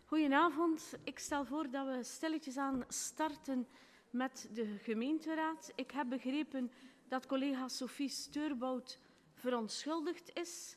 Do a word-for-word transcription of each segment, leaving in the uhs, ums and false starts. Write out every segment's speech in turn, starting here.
Goedenavond. Ik stel voor dat we stilletjes aan starten met de gemeenteraad. Ik heb begrepen dat collega Sophie Steurbout verontschuldigd is.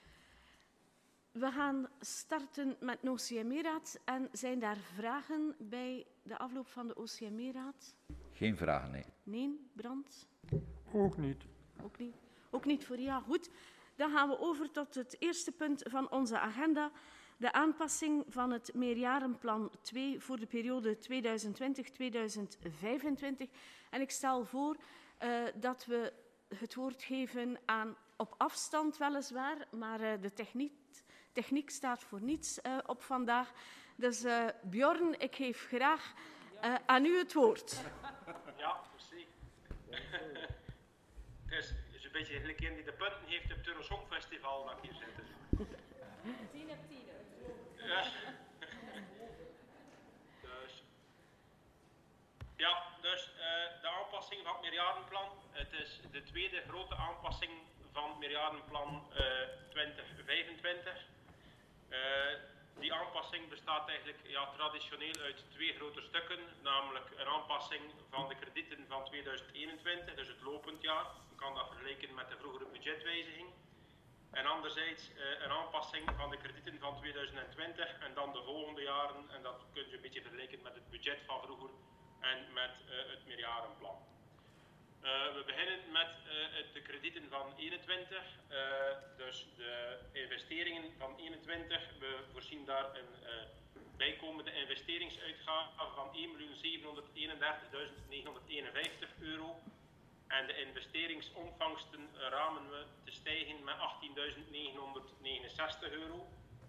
We gaan starten met de O C M E-raad. En zijn daar vragen bij de afloop van de O C M E-raad? Geen vragen, nee. Nee, Brand? Ook niet. Ook niet. Ook niet voor ja. Goed. Dan gaan we over tot het eerste punt van onze agenda. De aanpassing van het meerjarenplan twee voor de periode tweeduizend twintig tot tweeduizend vijfentwintig. En ik stel voor uh, dat we het woord geven aan, op afstand weliswaar, maar uh, de techniek, techniek staat voor niets uh, op vandaag. Dus uh, Bjorn, ik geef graag uh, aan u het woord. Ja, precies. Het is, is een beetje gelijk in die de punten heeft op het Eurosongfestival dat ik hier zit. Tien op tien. Ja. Dus, ja, dus uh, de aanpassing van het meerjarenplan. Het is de tweede grote aanpassing van het meerjarenplan uh, twintig vijfentwintig. Uh, die aanpassing bestaat eigenlijk ja, traditioneel uit twee grote stukken, namelijk een aanpassing van de kredieten van tweeduizend eenentwintig, dus het lopend jaar. Je kan dat vergelijken met de vroegere budgetwijziging. En anderzijds uh, een aanpassing van de kredieten van tweeduizend twintig en dan de volgende jaren. En dat kun je een beetje vergelijken met het budget van vroeger en met uh, het meerjarenplan. Uh, we beginnen met uh, de kredieten van eenentwintig, uh, dus de investeringen van eenentwintig. We voorzien daar een uh, bijkomende investeringsuitgave van één miljoen zevenhonderdeenendertigduizend negenhonderdeenenvijftig euro. En de investeringsomvangsten ramen we te stijgen met achttienduizend negenhonderdnegenenzestig euro.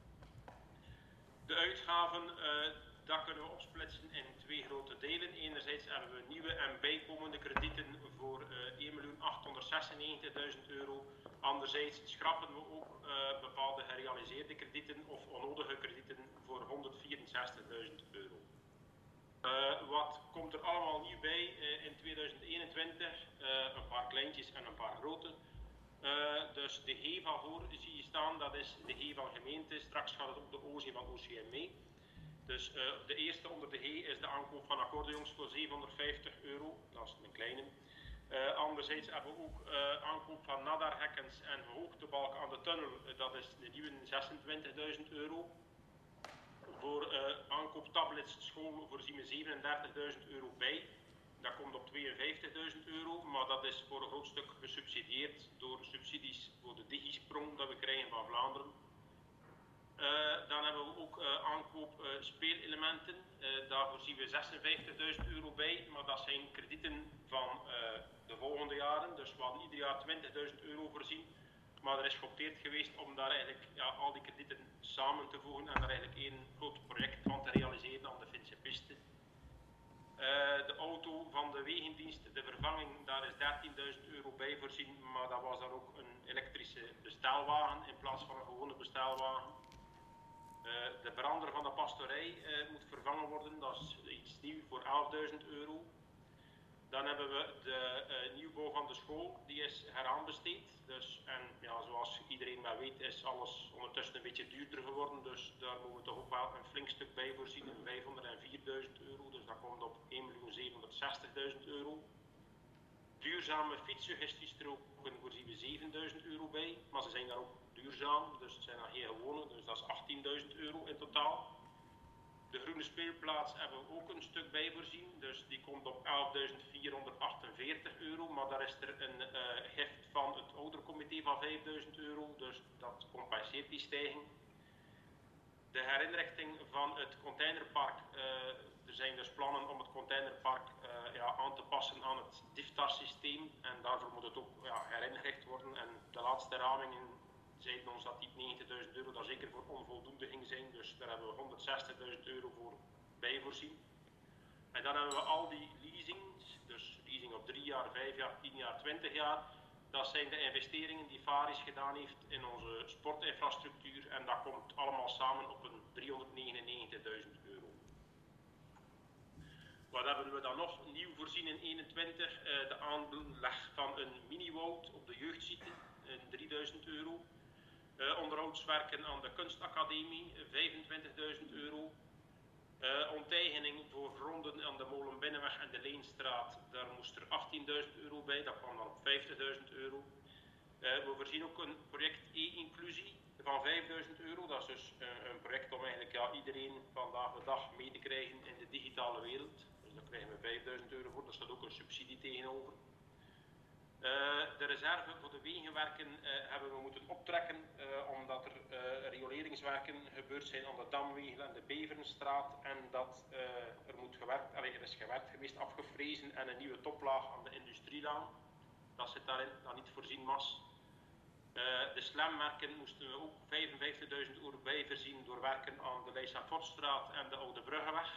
De uitgaven, uh, dat kunnen we opsplitsen in twee grote delen. Enerzijds hebben we nieuwe en bijkomende kredieten voor uh, één miljoen achthonderdzesennegentigduizend euro. Anderzijds schrappen we ook uh, bepaalde gerealiseerde kredieten of onnodige kredieten voor honderdvierenzestigduizend euro. Uh, wat komt er allemaal nieuw bij uh, in tweeduizend eenentwintig? Uh, een paar kleintjes en een paar grote. Uh, dus de G van voor zie je staan, dat is de G van gemeente. Straks gaat het op de O C van O C M E. Dus uh, de eerste onder de G is de aankoop van accordeons voor zevenhonderdvijftig euro. Dat is een kleine. Uh, anderzijds hebben we ook uh, aankoop van nadarhekkens en hoogtebalk aan de tunnel. Uh, dat is de nieuwe zesentwintigduizend euro. Voor uh, aankoop tablets school voorzien we zevenendertigduizend euro bij. Dat komt op tweeënvijftigduizend euro, maar dat is voor een groot stuk gesubsidieerd door subsidies voor de digisprong dat we krijgen van Vlaanderen. Uh, dan hebben we ook uh, aankoop uh, speelelementen. Uh, daar voorzien we zesenvijftigduizend euro bij, maar dat zijn kredieten van uh, de volgende jaren. Dus we hadden ieder jaar twintigduizend euro voorzien. Maar er is geopteerd geweest om daar eigenlijk ja, al die kredieten samen te voegen en daar eigenlijk één groot project van te realiseren aan de Finse piste. Uh, de auto van de wegendienst, de vervanging, daar is dertienduizend euro bij voorzien, maar dat was dan ook een elektrische bestelwagen in plaats van een gewone bestelwagen. Uh, de brander van de pastorij uh, moet vervangen worden, dat is iets nieuw voor elfduizend euro. Dan hebben we de uh, nieuwbouw van de school, die is heraanbesteed. Dus, en ja, zoals iedereen maar weet is alles ondertussen een beetje duurder geworden. Dus daar moeten we toch ook wel een flink stuk bij voorzien, vijfhonderdvierduizend euro. Dus dat komt op één miljoen zevenhonderdzestigduizend euro. Duurzame fietssuggestiestroken voorzien we zevenduizend euro bij. Maar ze zijn daar ook duurzaam, dus het zijn dan geen gewone. Dus dat is achttienduizend euro in totaal. De groene speelplaats hebben we ook een stuk bij voorzien, dus die komt op elfduizend vierhonderdachtenveertig euro, maar daar is er een uh, gift van het oudercomité van vijfduizend euro, dus dat compenseert die stijging. De herinrichting van het containerpark, uh, er zijn dus plannen om het containerpark uh, ja, aan te passen aan het D I F T A R-systeem en daarvoor moet het ook ja, herinricht worden en de laatste ramingen zeiden ons dat die negentigduizend euro daar zeker voor onvoldoende ging zijn. Dus daar hebben we honderdzestigduizend euro voor bij voorzien. En dan hebben we al die leasings, dus leasing op drie jaar, vijf jaar, tien jaar, twintig jaar. Dat zijn de investeringen die Varis gedaan heeft in onze sportinfrastructuur. En dat komt allemaal samen op een driehonderdnegenennegentigduizend euro. Wat hebben we dan nog nieuw voorzien in eenentwintig? Uh, de aanleg van een mini-woud op de jeugdsite, drieduizend euro. Uh, onderhoudswerken aan de kunstacademie, vijfentwintigduizend euro. Binnenweg en de Leenstraat, daar moest er achttienduizend euro bij, dat kwam dan op vijftigduizend euro. Uh, we voorzien ook een project e-inclusie van vijfduizend euro. Dat is dus uh, een project om eigenlijk ja, iedereen vandaag de dag mee te krijgen in de digitale wereld. Dus daar krijgen we vijfduizend euro voor, daar staat ook een subsidie tegenover. Uh, de reserve voor de wegenwerken uh, hebben we moeten optrekken uh, omdat er uh, rioleringswerken gebeurd zijn aan de Damwegel en de Beverenstraat en dat uh, er, moet gewerkt, allee, er is gewerkt geweest, afgefrezen en een nieuwe toplaag aan de Industrielaan. Dat zit daarin, dat niet voorzien was. Uh, de slammerken moesten we ook vijfenvijftigduizend euro bij voorzien door werken aan de Leijsa-Fortstraat en de Oude Bruggenweg.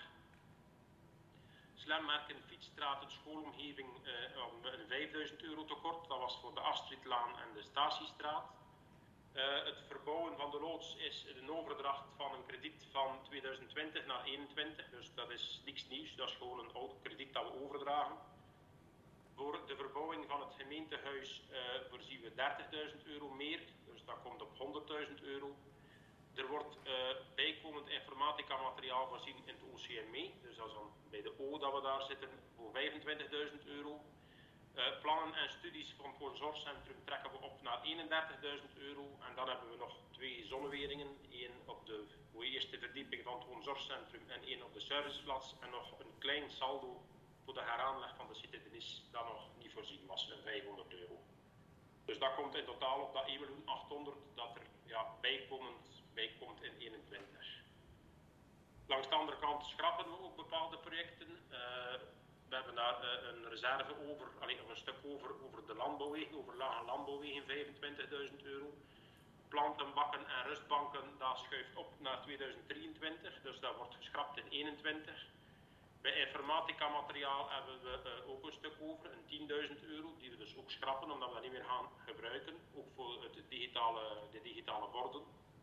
Slammerken, Fietsstraat, het schoolomgeving uh, om een vijfduizend euro tekort. Dat was voor de Astridlaan en de Statiestraat. Uh, het verbouwen van de loods is een overdracht van een krediet van tweeduizend twintig naar eenentwintig. Dus dat is niks nieuws, dat is gewoon een oud krediet dat we overdragen. Voor de verbouwing van het gemeentehuis uh, voorzien we dertigduizend euro meer, dus dat komt op honderdduizend euro. Er wordt uh, bijkomend informatica materiaal voorzien in het O C M E, dus dat is dan bij de O dat we daar zitten, voor vijfentwintigduizend euro. Uh, plannen en studies van het woonzorgcentrum trekken we op naar eenendertigduizend euro. En dan hebben we nog twee zonneweringen, één op de eerste verdieping van het woonzorgcentrum en één op de serviceplaats. En nog een klein saldo voor de heraanleg van de Cité de Nice, dat nog niet voorzien was, van vijfhonderd euro. Dus dat komt in totaal op dat één miljoen achthonderd dat er ja, bijkomend, bijkomt in eenentwintig. Langs de andere kant schrappen we ook bepaalde projecten. Uh, we hebben daar uh, een reserve over, alleen nog een stuk over, over de landbouwwegen, over lage landbouwwegen, vijfentwintigduizend euro. Plantenbakken en rustbanken, dat schuift op naar tweeduizend drieëntwintig, dus dat wordt geschrapt in eenentwintig. Bij informatica materiaal hebben we uh, ook een stuk over, een tienduizend euro, die we dus ook schrappen, omdat we dat niet meer gaan gebruiken, ook voor het digitale, de digitale borden.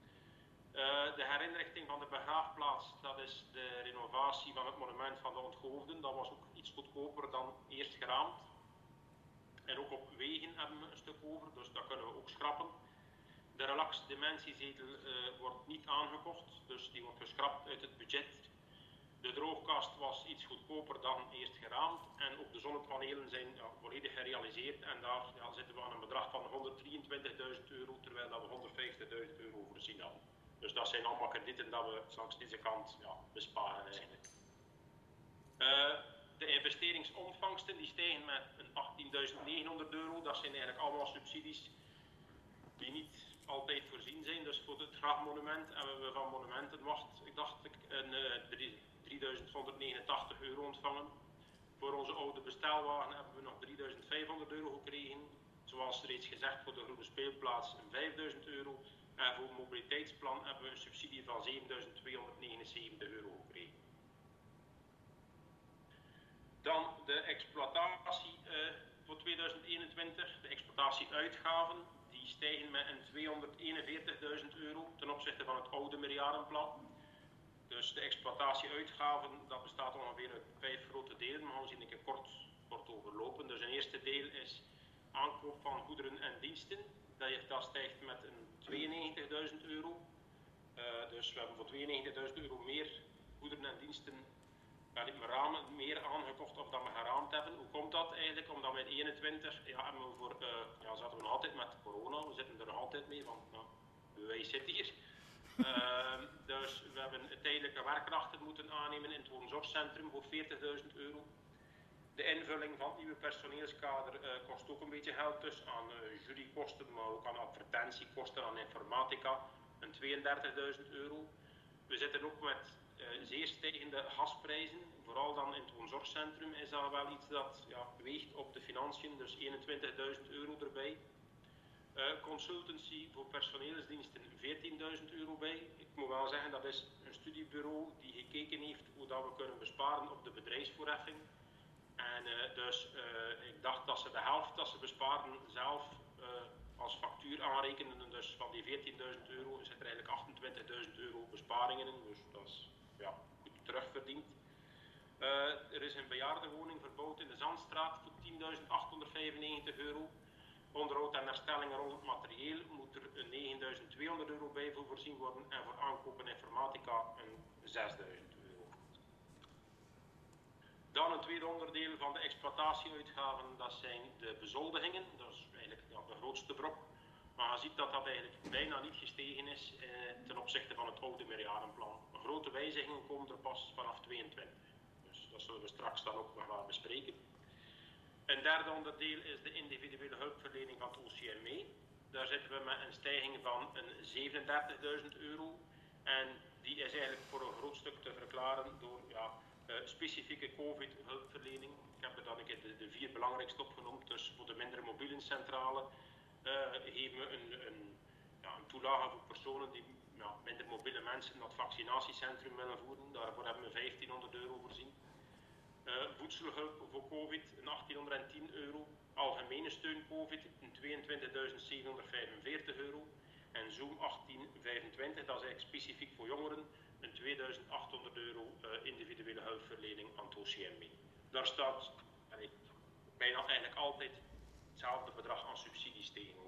Uh, de herinrichting van de begraafplaats, dat is de renovatie van het monument van de onthoofden, dat was ook iets goedkoper dan eerst geraamd. En ook op wegen hebben we een stuk over, dus dat kunnen we ook schrappen. De relax dementiezetel uh, wordt niet aangekocht, dus die wordt geschrapt uit het budget. De droogkast was iets goedkoper dan eerst geraamd en ook de zonnepanelen zijn ja, volledig gerealiseerd en daar ja, zitten we aan een bedrag van honderddrieëntwintigduizend euro terwijl dat we honderdvijftigduizend euro voorzien hadden. Dus dat zijn allemaal kredieten dat we langs deze kant ja, besparen eigenlijk. Uh, de investeringsontvangsten die stijgen met een achttienduizend negenhonderd euro, dat zijn eigenlijk allemaal subsidies die niet altijd voorzien zijn. Dus voor het grafmonument hebben we van Monumentenwacht, ik dacht ik, een uh, drieduizend honderdnegenentachtig euro ontvangen. Voor onze oude bestelwagen hebben we nog drieduizend vijfhonderd euro gekregen. Zoals reeds gezegd voor de groene speelplaats een vijfduizend euro. En voor het mobiliteitsplan hebben we een subsidie van zevenduizend tweehonderdnegenenzeventig euro gekregen. Dan de exploitatie uh, voor tweeduizend eenentwintig. De exploitatieuitgaven die stijgen met een tweehonderdeenenveertigduizend euro ten opzichte van het oude meerjarenplan. Dus de exploitatieuitgaven, dat bestaat ongeveer uit vijf grote delen, maar we zien een kort, kort overlopen. Dus een eerste deel is aankoop van goederen en diensten. Dat, dat stijgt met een tweeënnegentigduizend euro. Uh, dus we hebben voor tweeënnegentigduizend euro meer goederen en diensten, wel niet meer, ramen, meer aangekocht of dat we geraamd hebben. Hoe komt dat eigenlijk? Omdat we in eenentwintig, ja, hebben we voor, uh, ja, zaten we nog altijd met corona, we zitten er nog altijd mee, want nou, wij zitten hier. Uh, dus we hebben tijdelijke werkkrachten moeten aannemen in het woonzorgcentrum voor veertigduizend euro. De invulling van het nieuwe personeelskader uh, kost ook een beetje geld, dus aan uh, jurykosten, maar ook aan advertentiekosten, aan informatica, een tweeëndertigduizend euro. We zitten ook met uh, zeer stijgende gasprijzen, vooral dan in het woonzorgcentrum is dat wel iets dat ja, weegt op de financiën, dus eenentwintigduizend euro erbij. Uh, consultancy voor personeelsdiensten veertienduizend euro bij. Ik moet wel zeggen, dat is een studiebureau die gekeken heeft hoe dat we kunnen besparen op de bedrijfsvoorheffing. En uh, dus uh, ik dacht dat ze de helft dat ze besparen zelf uh, als factuur aanrekenen. Dus van die veertienduizend euro zit er eigenlijk achtentwintigduizend euro besparingen in. Dus dat is ja, goed terugverdiend. Uh, er is een bejaardenwoning verbouwd in de Zandstraat voor tienduizend achthonderdvijfennegentig euro. Onderhoud en herstellingen rond het materieel moet er negenduizend tweehonderd euro bij voor voorzien worden en voor aankopen informatica een zesduizend euro. Dan een tweede onderdeel van de exploitatieuitgaven, dat zijn de bezoldigingen. Dat is eigenlijk ja, de grootste brok. Maar je ziet dat dat eigenlijk bijna niet gestegen is eh, ten opzichte van het oude meerjarenplan. Grote wijzigingen komen er pas vanaf tweeëntwintig. Dus dat zullen we straks dan ook nog wel bespreken. Een derde onderdeel is de individuele hulpverlening van het O C M E. Daar zitten we met een stijging van een zevenendertigduizend euro. En die is eigenlijk voor een groot stuk te verklaren door ja, uh, specifieke COVID-hulpverlening. Ik heb er dan een keer de, de vier belangrijkste opgenoemd. Dus voor de minder mobiele centrale uh, geven we een, een, ja, een toelage voor personen die ja, minder mobiele mensen naar het vaccinatiecentrum willen voeren. Daarvoor hebben we vijftienhonderd euro voorzien. Uh, voedselhulp voor COVID, een achttienhonderdtien euro. Algemene steun COVID, een tweeëntwintigduizend zevenhonderdvijfenveertig euro. En Zoom achttien vijfentwintig, dat is eigenlijk specifiek voor jongeren, een tweeduizend achthonderd euro uh, individuele hulpverlening aan het O C M E. Daar staat allee, bijna eigenlijk altijd hetzelfde bedrag aan subsidies tegenover.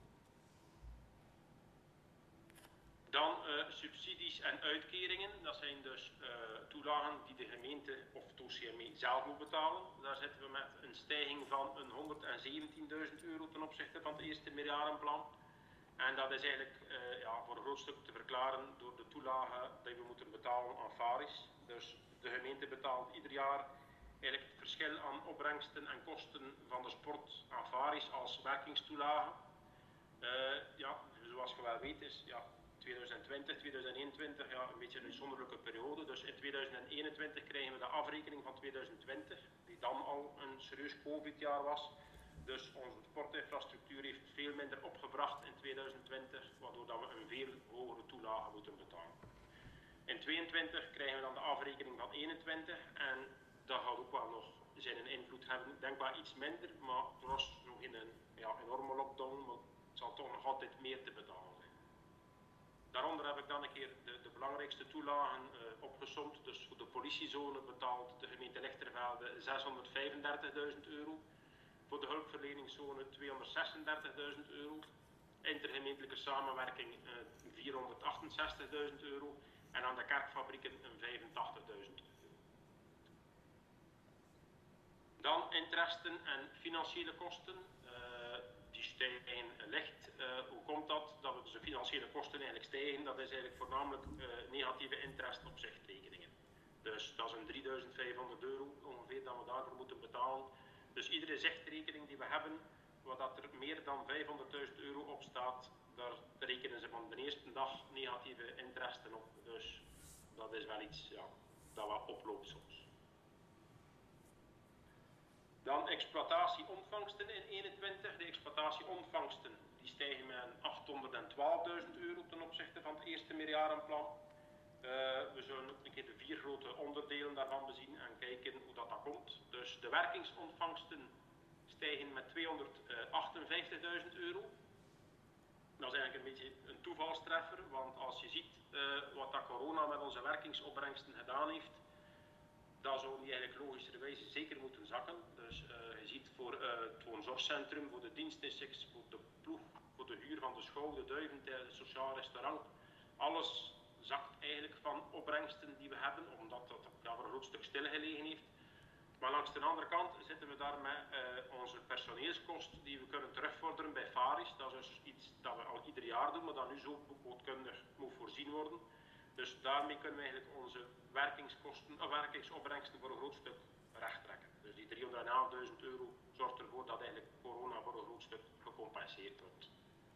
Dan uh, subsidies en uitkeringen, dat zijn dus uh, toelagen die de gemeente of het O C M E zelf moet betalen. Daar zitten we met een stijging van een honderdzeventienduizend euro ten opzichte van het eerste meerjarenplan. En dat is eigenlijk uh, ja, voor een groot stuk te verklaren door de toelage die we moeten betalen aan Faris. Dus de gemeente betaalt ieder jaar eigenlijk het verschil aan opbrengsten en kosten van de sport aan Faris als werkingstoelage. Uh, ja, zoals je wel weet is ja, tweeduizend twintig, tweeduizend eenentwintig ja, een beetje een uitzonderlijke periode. Dus in tweeduizend eenentwintig krijgen we de afrekening van tweeduizend twintig, die dan al een serieus COVID-jaar was. Dus onze sportinfrastructuur heeft veel minder opgebracht in tweeduizend twintig, waardoor dat we een veel hogere toelage moeten betalen. In tweeëntwintig krijgen we dan de afrekening van eenentwintig en dat gaat ook wel nog zijn invloed hebben. Denkbaar iets minder, maar er was nog in een ja, enorme lockdown, maar het zal toch nog altijd meer te betalen zijn. Daaronder heb ik dan een keer de, de belangrijkste toelagen uh, opgesomd. Dus voor de politiezone betaalt de gemeente Lichtervelde zeshonderdvijfendertigduizend euro. Voor de hulpverleningszone tweehonderdzesendertigduizend euro. Intergemeentelijke samenwerking uh, vierhonderdachtenzestigduizend euro. En aan de kerkfabrieken een vijfentachtigduizend euro. Dan interesten en financiële kosten. Uh, die stijgen licht. Uh, hoe komt dat? Dat we dus de financiële kosten eigenlijk stijgen. Dat is eigenlijk voornamelijk uh, negatieve interest op zichtrekeningen. Dus dat is een drieduizend vijfhonderd euro ongeveer dat we daarvoor moeten betalen. Dus iedere zichtrekening die we hebben, waar dat er meer dan vijfhonderdduizend euro op staat, daar rekenen ze van de eerste dag negatieve interesten op. Dus dat is wel iets ja, dat wat oploopt soms. Dan exploitatieontvangsten in eenentwintig. De exploitatieontvangsten die stijgen met achthonderdtwaalfduizend euro ten opzichte van het eerste meerjarenplan. Uh, we zullen ook een keer de vier grote onderdelen daarvan bezien en kijken hoe dat, dat komt. Dus de werkingsontvangsten stijgen met tweehonderdachtenvijftigduizend euro. Dat is eigenlijk een beetje een toevalstreffer, want als je ziet uh, wat dat corona met onze werkingsopbrengsten gedaan heeft, dan zou die eigenlijk logischerwijze zeker moeten zakken. Dus uh, je ziet voor uh, het woonzorgcentrum, voor de dienstinsects, voor de ploeg, voor de huur van de schouw, de duiven, het sociaal restaurant, alles zakt eigenlijk van opbrengsten die we hebben, omdat dat ja, voor een groot stuk stilgelegen heeft. Maar langs de andere kant zitten we daar met uh, onze personeelskost die we kunnen terugvorderen bij Faris. Dat is dus iets dat we al ieder jaar doen, maar dat nu zo boekhoudkundig moet voorzien worden. Dus daarmee kunnen we eigenlijk onze werkingskosten, uh, werkingsopbrengsten voor een groot stuk rechttrekken. Dus die driehonderdduizend euro zorgt ervoor dat eigenlijk corona voor een groot stuk gecompenseerd wordt.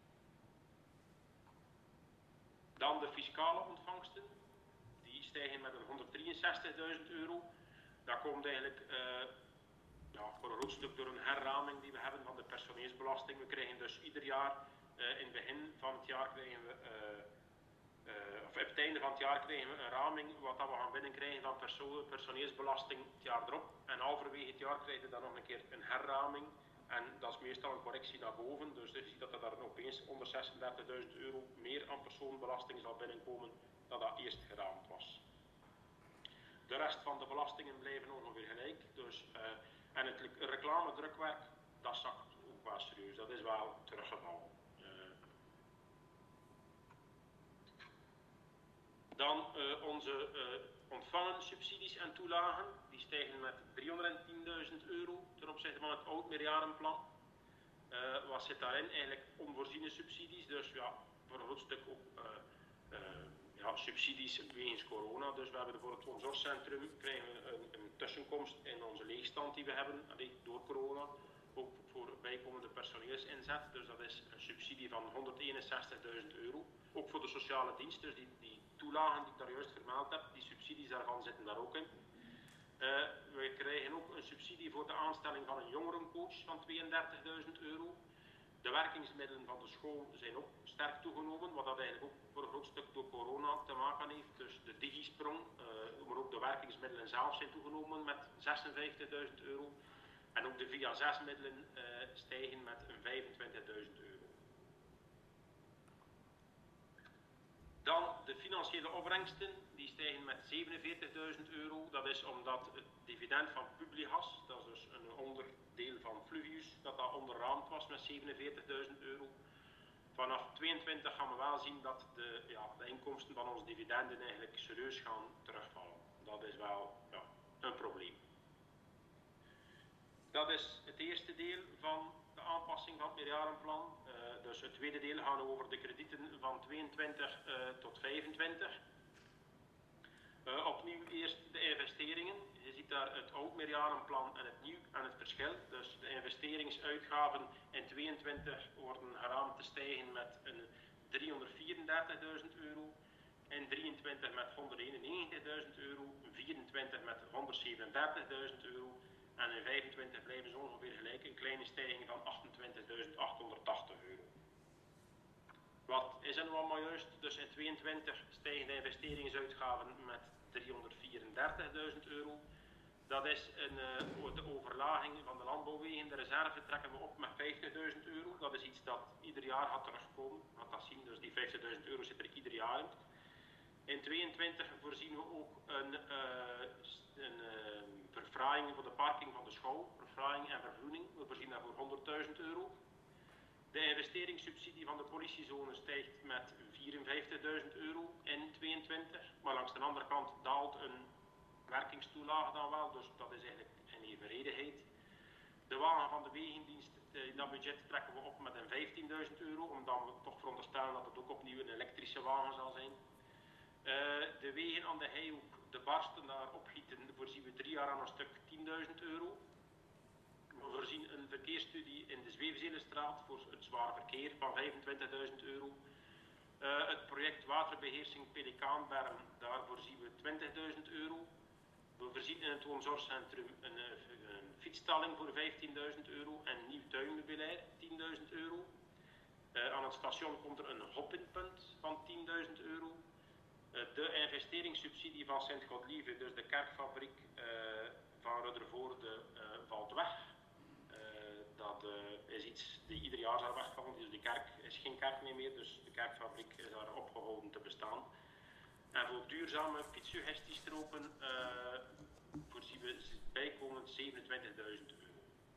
Dan de fiscale ontvangsten. Die stijgen met een honderddrieënzestigduizend euro. Dat komt eigenlijk uh, ja, voor een groot stuk door een herraming die we hebben van de personeelsbelasting. We krijgen dus ieder jaar, uh, in het begin van het jaar krijgen we, uh, uh, of op het einde van het jaar krijgen we een raming wat dat we gaan binnenkrijgen van perso personeelsbelasting het jaar erop. En halverwege het jaar krijgen we dan nog een keer een herraming. En dat is meestal een correctie naar boven. Dus je ziet dat er daar opeens onder zesendertigduizend euro meer aan persoonbelasting zal binnenkomen dan dat eerst geraamd was. De rest van de belastingen blijven ongeveer gelijk. Dus, uh, en het reclamedrukwerk, dat zakt ook wel serieus. Dat is wel teruggevallen. Uh, dan uh, onze uh, ontvangen subsidies en toelagen, die stijgen met driehonderdtienduizend euro ten opzichte van het oud meerjarenplan. Uh, wat zit daarin? Eigenlijk onvoorziene subsidies, dus ja, voor een groot stuk ook uh, uh, ja, subsidies wegens corona. Dus we hebben voor het woonzorgcentrum krijgen we een, een tussenkomst in onze leegstand die we hebben allee, door corona. Ook voor bijkomende personeelsinzet, dus dat is een subsidie van honderdeenenzestigduizend euro. Ook voor de sociale dienst, dus die, die toelagen die ik daar juist vermeld heb, die subsidies daarvan zitten daar ook in. Uh, we krijgen ook een subsidie voor de aanstelling van een jongerencoach van tweeëndertigduizend euro. De werkingsmiddelen van de school zijn ook sterk toegenomen, wat dat eigenlijk ook voor een groot stuk door corona te maken heeft. Dus de digisprong, uh, maar ook de werkingsmiddelen zelf zijn toegenomen met zesenvijftigduizend euro. En ook de via zes middelen uh, stijgen met vijfentwintigduizend euro. Dan de financiële opbrengsten, die stijgen met zevenenveertigduizend euro. Dat is omdat het dividend van Publigas, dat is dus een onderdeel van Fluvius, dat dat onderraamd was met zevenenveertigduizend euro. Vanaf tweeëntwintig gaan we wel zien dat de, ja, de inkomsten van onze dividenden eigenlijk serieus gaan terugvallen. Dat is wel ja, een probleem. Dat is het eerste deel van de aanpassing van het meerjarenplan. Uh, dus het tweede deel gaat over de kredieten van tweeëntwintig uh, tot vijfentwintig. Uh, opnieuw eerst de investeringen. Je ziet daar het oud meerjarenplan en het nieuw en het verschil. Dus de investeringsuitgaven in tweeëntwintig worden geraamd te stijgen met een driehonderdvierendertigduizend euro. In drieëntwintig met honderdeenennegentigduizend euro. vierentwintig met honderdzevenendertigduizend euro. En in vijfentwintig blijven ze ongeveer gelijk, een kleine stijging van achtentwintigduizend achthonderdtachtig euro. Wat is er nu allemaal juist? Dus in tweeëntwintig stijgen de investeringsuitgaven met driehonderdvierendertigduizend euro. Dat is een, uh, de overlaging van de landbouwwegen. De reserve trekken we op met vijftigduizend euro. Dat is iets dat ieder jaar gaat terugkomen. Gaat dat zien, dus die vijftigduizend euro zit er ieder jaar in. In tweeëntwintig voorzien we ook een, uh, een uh, verfraaiing voor de parking van de school, verfraaiing en vergroening. We voorzien daarvoor honderdduizend euro. De investeringssubsidie van de politiezone stijgt met vierenvijftigduizend euro in tweeëntwintig, maar langs de andere kant daalt een werkingstoelage dan wel, dus dat is eigenlijk een evenredigheid. De wagen van de wegendienst, in dat budget trekken we op met een vijftienduizend euro, omdat we toch veronderstellen dat het ook opnieuw een elektrische wagen zal zijn. Uh, de wegen aan de Heihoek, de barsten daar opgieten, voorzien we drie jaar aan een stuk tienduizend euro. We voorzien een verkeersstudie in de Zweefzelenstraat voor het zware verkeer van vijfentwintigduizend euro. Uh, het project waterbeheersing Pelikaanberm, daar voorzien we twintigduizend euro. We voorzien in het woonzorgcentrum een, een, een fietsstalling voor vijftienduizend euro en nieuw tuinmeubilair tienduizend euro. Uh, aan het station komt er een hoppingpunt van tienduizend euro. De investeringssubsidie van Sint-Godlieve, dus de kerkfabriek uh, van Ruddervoorde, uh, valt weg. Uh, dat uh, is iets die ieder jaar zal wegvallen, dus de kerk is geen kerk meer, meer, dus de kerkfabriek is daar opgehouden te bestaan. En voor duurzame fietssuggestiestroken uh, voorzien we bijkomend zevenentwintigduizend euro.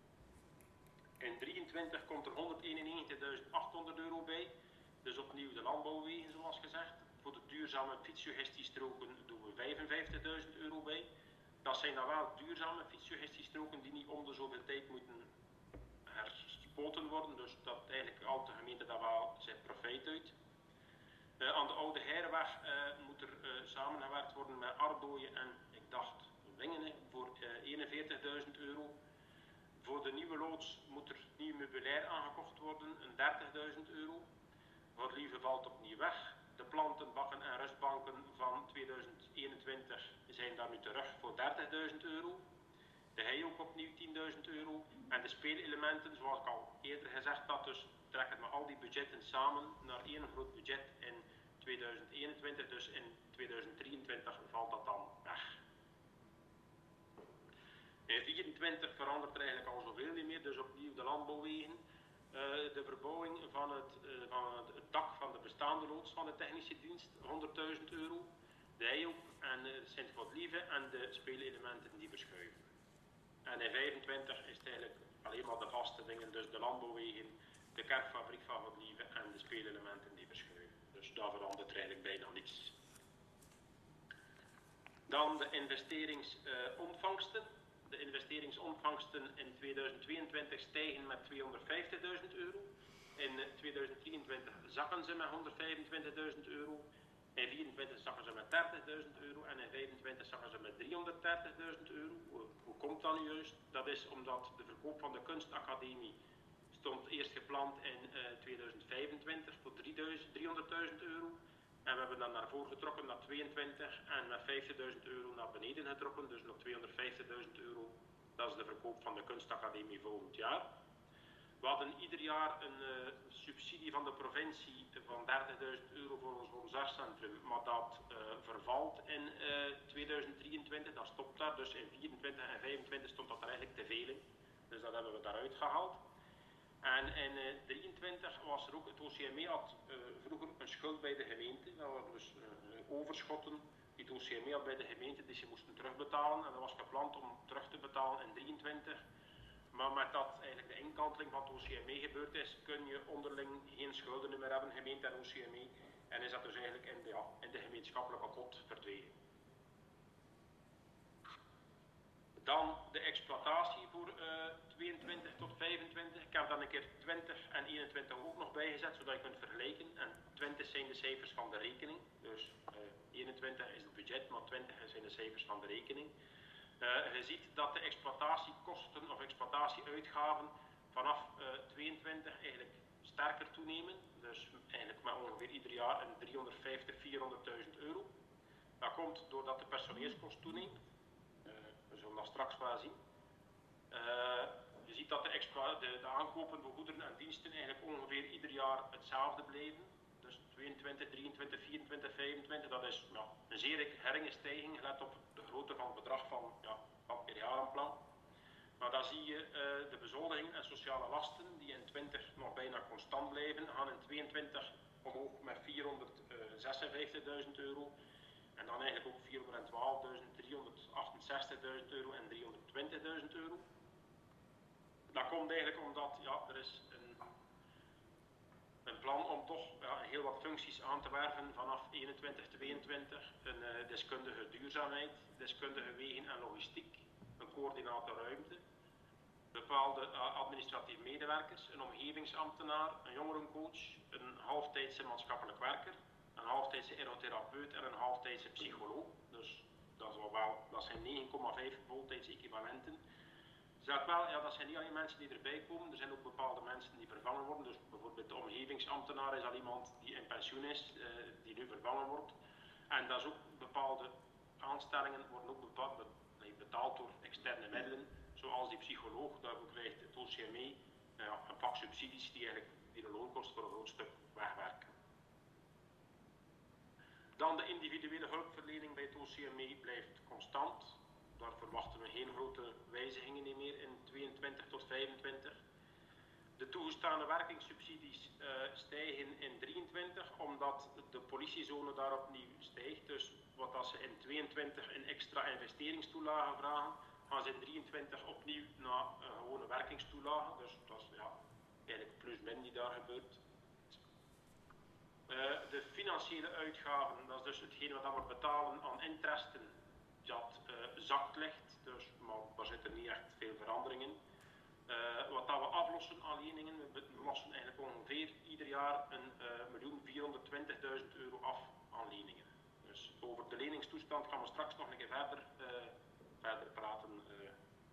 In drieëntwintig komt er honderdeenennegentigduizend achthonderd euro bij, dus opnieuw de landbouwwegen zoals gezegd. Voor de duurzame fietssuggestiestroken doen we vijfenvijftigduizend euro bij. Dat zijn dan wel duurzame fietssuggestiestroken die niet om de zoveel tijd moeten herspoten worden. Dus dat eigenlijk al de gemeente daar wel zijn profijt uit. Uh, aan de Oude Heirweg uh, moet er uh, samengewerkt worden met Ardooien en ik dacht Wingenen voor uh, eenenveertigduizend euro. Voor de nieuwe loods moet er nieuw meubilair aangekocht worden, een dertigduizend euro. Godlieve valt opnieuw weg. De planten, bakken en rustbanken van tweeduizend eenentwintig zijn daar nu terug voor dertigduizend euro. De Heihoek opnieuw tienduizend euro. En de speelelementen, zoals ik al eerder gezegd had, dus trekken we al die budgetten samen naar één groot budget in tweeduizend eenentwintig. Dus in tweeduizend drieëntwintig valt dat dan weg. In vierentwintig verandert er eigenlijk al zoveel niet meer, dus opnieuw de landbouwwegen. Uh, de verbouwing van het, uh, van het, het dak van de bestaande loods van de technische dienst, honderdduizend euro. De Heihoek en uh, Sint-Godlieve en de speelelementen die verschuiven. En in vijfentwintig is het eigenlijk alleen maar de vaste dingen, dus de landbouwwegen, de kerkfabriek van Godlieve en de speelelementen die verschuiven. Dus daar verandert er eigenlijk bijna niets. Dan de investeringsontvangsten. Uh, de investeringsontvangsten in tweeduizend tweeëntwintig stijgen met tweehonderdvijftigduizend euro. In tweeduizend drieëntwintig zakken ze met honderdvijfentwintigduizend euro. In vierentwintig zakken ze met dertigduizend euro en in vijfentwintig zakken ze met driehonderddertigduizend euro. Hoe, hoe komt dat nu juist? Dat is omdat de verkoop van de kunstacademie stond eerst gepland in uh, tweeduizend vijfentwintig voor driehonderdduizend euro. En we hebben dat naar voren getrokken naar tweeëntwintig en met vijftigduizend euro naar beneden getrokken, dus nog tweehonderdvijftigduizend euro. Dat is de verkoop van de kunstacademie volgend jaar. We hadden ieder jaar een uh, subsidie van de provincie van dertigduizend euro voor ons woonzorgcentrum, maar dat uh, vervalt in uh, tweeduizend drieëntwintig, dat stopt daar. Dus in vierentwintig en vijfentwintig stond dat er eigenlijk te veel in. Dus dat hebben we daaruit gehaald. En in uh, drieëntwintig was er ook, het O C M E had uh, vroeger een schuld bij de gemeente, dat waren dus uh, overschotten die het O C M E had bij de gemeente, die ze moesten terugbetalen. En dat was gepland om terug te betalen in drieëntwintig. Maar met dat eigenlijk de inkanteling van het O C M E gebeurd is, kun je onderling geen schulden meer hebben, gemeente en O C M E. En is dat dus eigenlijk in de, ja, in de gemeenschappelijke pot verdwenen. Dan de exploitatie voor uh, tweeëntwintig tot vijfentwintig. Ik heb dan een keer twintig en eenentwintig ook nog bijgezet, zodat je kunt vergelijken. En twintig zijn de cijfers van de rekening. Dus uh, eenentwintig is het budget, maar twintig zijn de cijfers van de rekening. Uh, je ziet dat de exploitatiekosten of exploitatieuitgaven vanaf uh, tweeëntwintig eigenlijk sterker toenemen. Dus eigenlijk met ongeveer ieder jaar een driehonderdvijftig, vierhonderdduizend euro. Dat komt doordat de personeelskost toeneemt. Uh, we zullen dat straks wel zien. Uh, je ziet dat de, de, de aankopen voor goederen en diensten eigenlijk ongeveer ieder jaar hetzelfde blijven. Dus tweeëntwintig, drieëntwintig, vierentwintig, vijfentwintig, dat is ja, een zeer geringe stijging, gelet op de grootte van het bedrag van, ja, van het meerjarenplan. Maar dan zie je uh, de bezoldigingen en sociale lasten, die in twintig nog bijna constant blijven, gaan in tweeëntwintig omhoog met vierhonderdzesenvijftigduizend euro. En dan eigenlijk ook vierhonderdtwaalfduizend, driehonderdachtenzestigduizend euro en driehonderdtwintigduizend euro. Dat komt eigenlijk omdat ja, er is een, een plan om toch ja, heel wat functies aan te werven vanaf eenentwintig, tweeëntwintig. Een uh, deskundige duurzaamheid, deskundige wegen en logistiek, een coördinator ruimte, bepaalde uh, administratieve medewerkers, een omgevingsambtenaar, een jongerencoach, een halftijdse maatschappelijk werker, een halftijdse ergotherapeut en een halftijdse psycholoog. Dus dat, is wel wel, dat zijn negen komma vijf voltijds equivalenten. Zegt wel, ja, dat zijn niet alleen mensen die erbij komen, er zijn ook bepaalde mensen die vervangen worden. Dus bijvoorbeeld de omgevingsambtenaar is al iemand die in pensioen is, uh, die nu vervangen wordt. En dat is ook bepaalde aanstellingen worden ook bepaald, betaald door externe middelen, zoals die psycholoog. Daarvoor krijgt het O C M E uh, een pak subsidies die eigenlijk die de loonkosten voor een groot stuk wegwerken. Dan de individuele hulpverlening bij het O C M E blijft constant. Daar verwachten we geen grote wijzigingen meer in tweeëntwintig tot vijfentwintig. De toegestane werkingssubsidies uh, stijgen in drieëntwintig, omdat de politiezone daar opnieuw stijgt. Dus wat als ze in tweeëntwintig een extra investeringstoelage vragen, gaan ze in drieëntwintig opnieuw naar een uh, gewone werkingstoelage. Dus dat is ja, eigenlijk plus-min die daar gebeurt. Uh, de financiële uitgaven, dat is dus hetgeen wat we betalen aan interesten, dat uh, zakt ligt, dus, maar daar zitten niet echt veel veranderingen. Uh, wat dat we aflossen aan leningen, we lossen eigenlijk ongeveer ieder jaar een uh, miljoen vierhonderdtwintigduizend euro af aan leningen. Dus over de leningstoestand gaan we straks nog een keer verder, uh, verder praten. Uh.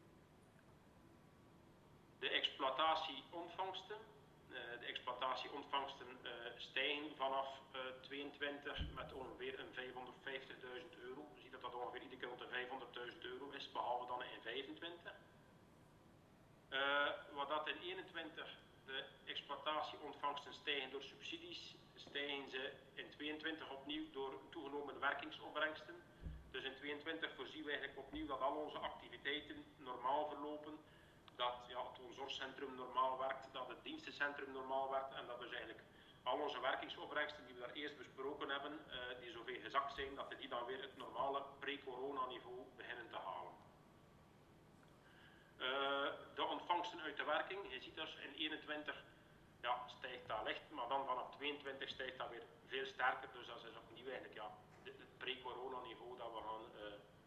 De exploitatieontvangsten. Uh, de exploitatieontvangsten uh, stijgen vanaf uh, tweeëntwintig met ongeveer een vijfhonderdvijftigduizend euro. Je ziet dat dat ongeveer iedere keer rond de vijfhonderdduizend euro is, behalve dan in vijfentwintig. Uh, wat dat in eenentwintig de exploitatieontvangsten stijgen door subsidies, stijgen ze in tweeëntwintig opnieuw door toegenomen werkingsopbrengsten. Dus in tweeëntwintig voorzien we eigenlijk opnieuw dat al onze activiteiten normaal verlopen. Dat ja, het woonzorgcentrum normaal werkt, dat het dienstencentrum normaal werkt en dat dus eigenlijk al onze werkingsopbrengsten die we daar eerst besproken hebben, uh, die zoveel gezakt zijn, dat we die dan weer het normale pre-corona niveau beginnen te halen. Uh, de ontvangsten uit de werking, je ziet dus in eenentwintig ja, stijgt dat licht, maar dan vanaf tweeëntwintig stijgt dat weer veel sterker, dus dat is opnieuw eigenlijk ja, het pre-corona niveau dat we gaan uh,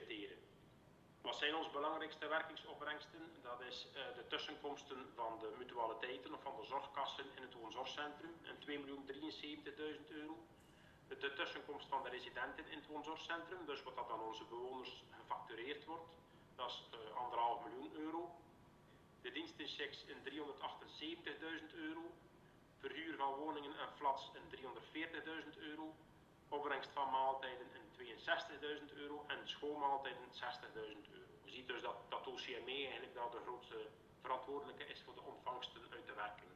budgetteren. Wat zijn onze belangrijkste werkingsopbrengsten? Dat is uh, de tussenkomsten van de mutualiteiten of van de zorgkassen in het woonzorgcentrum, en twee miljoen drieënzeventigduizend euro. De tussenkomst van de residenten in het woonzorgcentrum, dus wat dat aan onze bewoners gefactureerd wordt, dat is uh, anderhalf miljoen euro. De dienstenchecks in driehonderdachtenzeventigduizend euro. Verhuur van woningen en flats in driehonderdveertigduizend euro. Opbrengst van maaltijden in tweeënzestigduizend euro en schoolmaaltijden zestigduizend euro. Je ziet dus dat, dat O C M E eigenlijk dat de grootste verantwoordelijke is voor de ontvangsten uit de werking.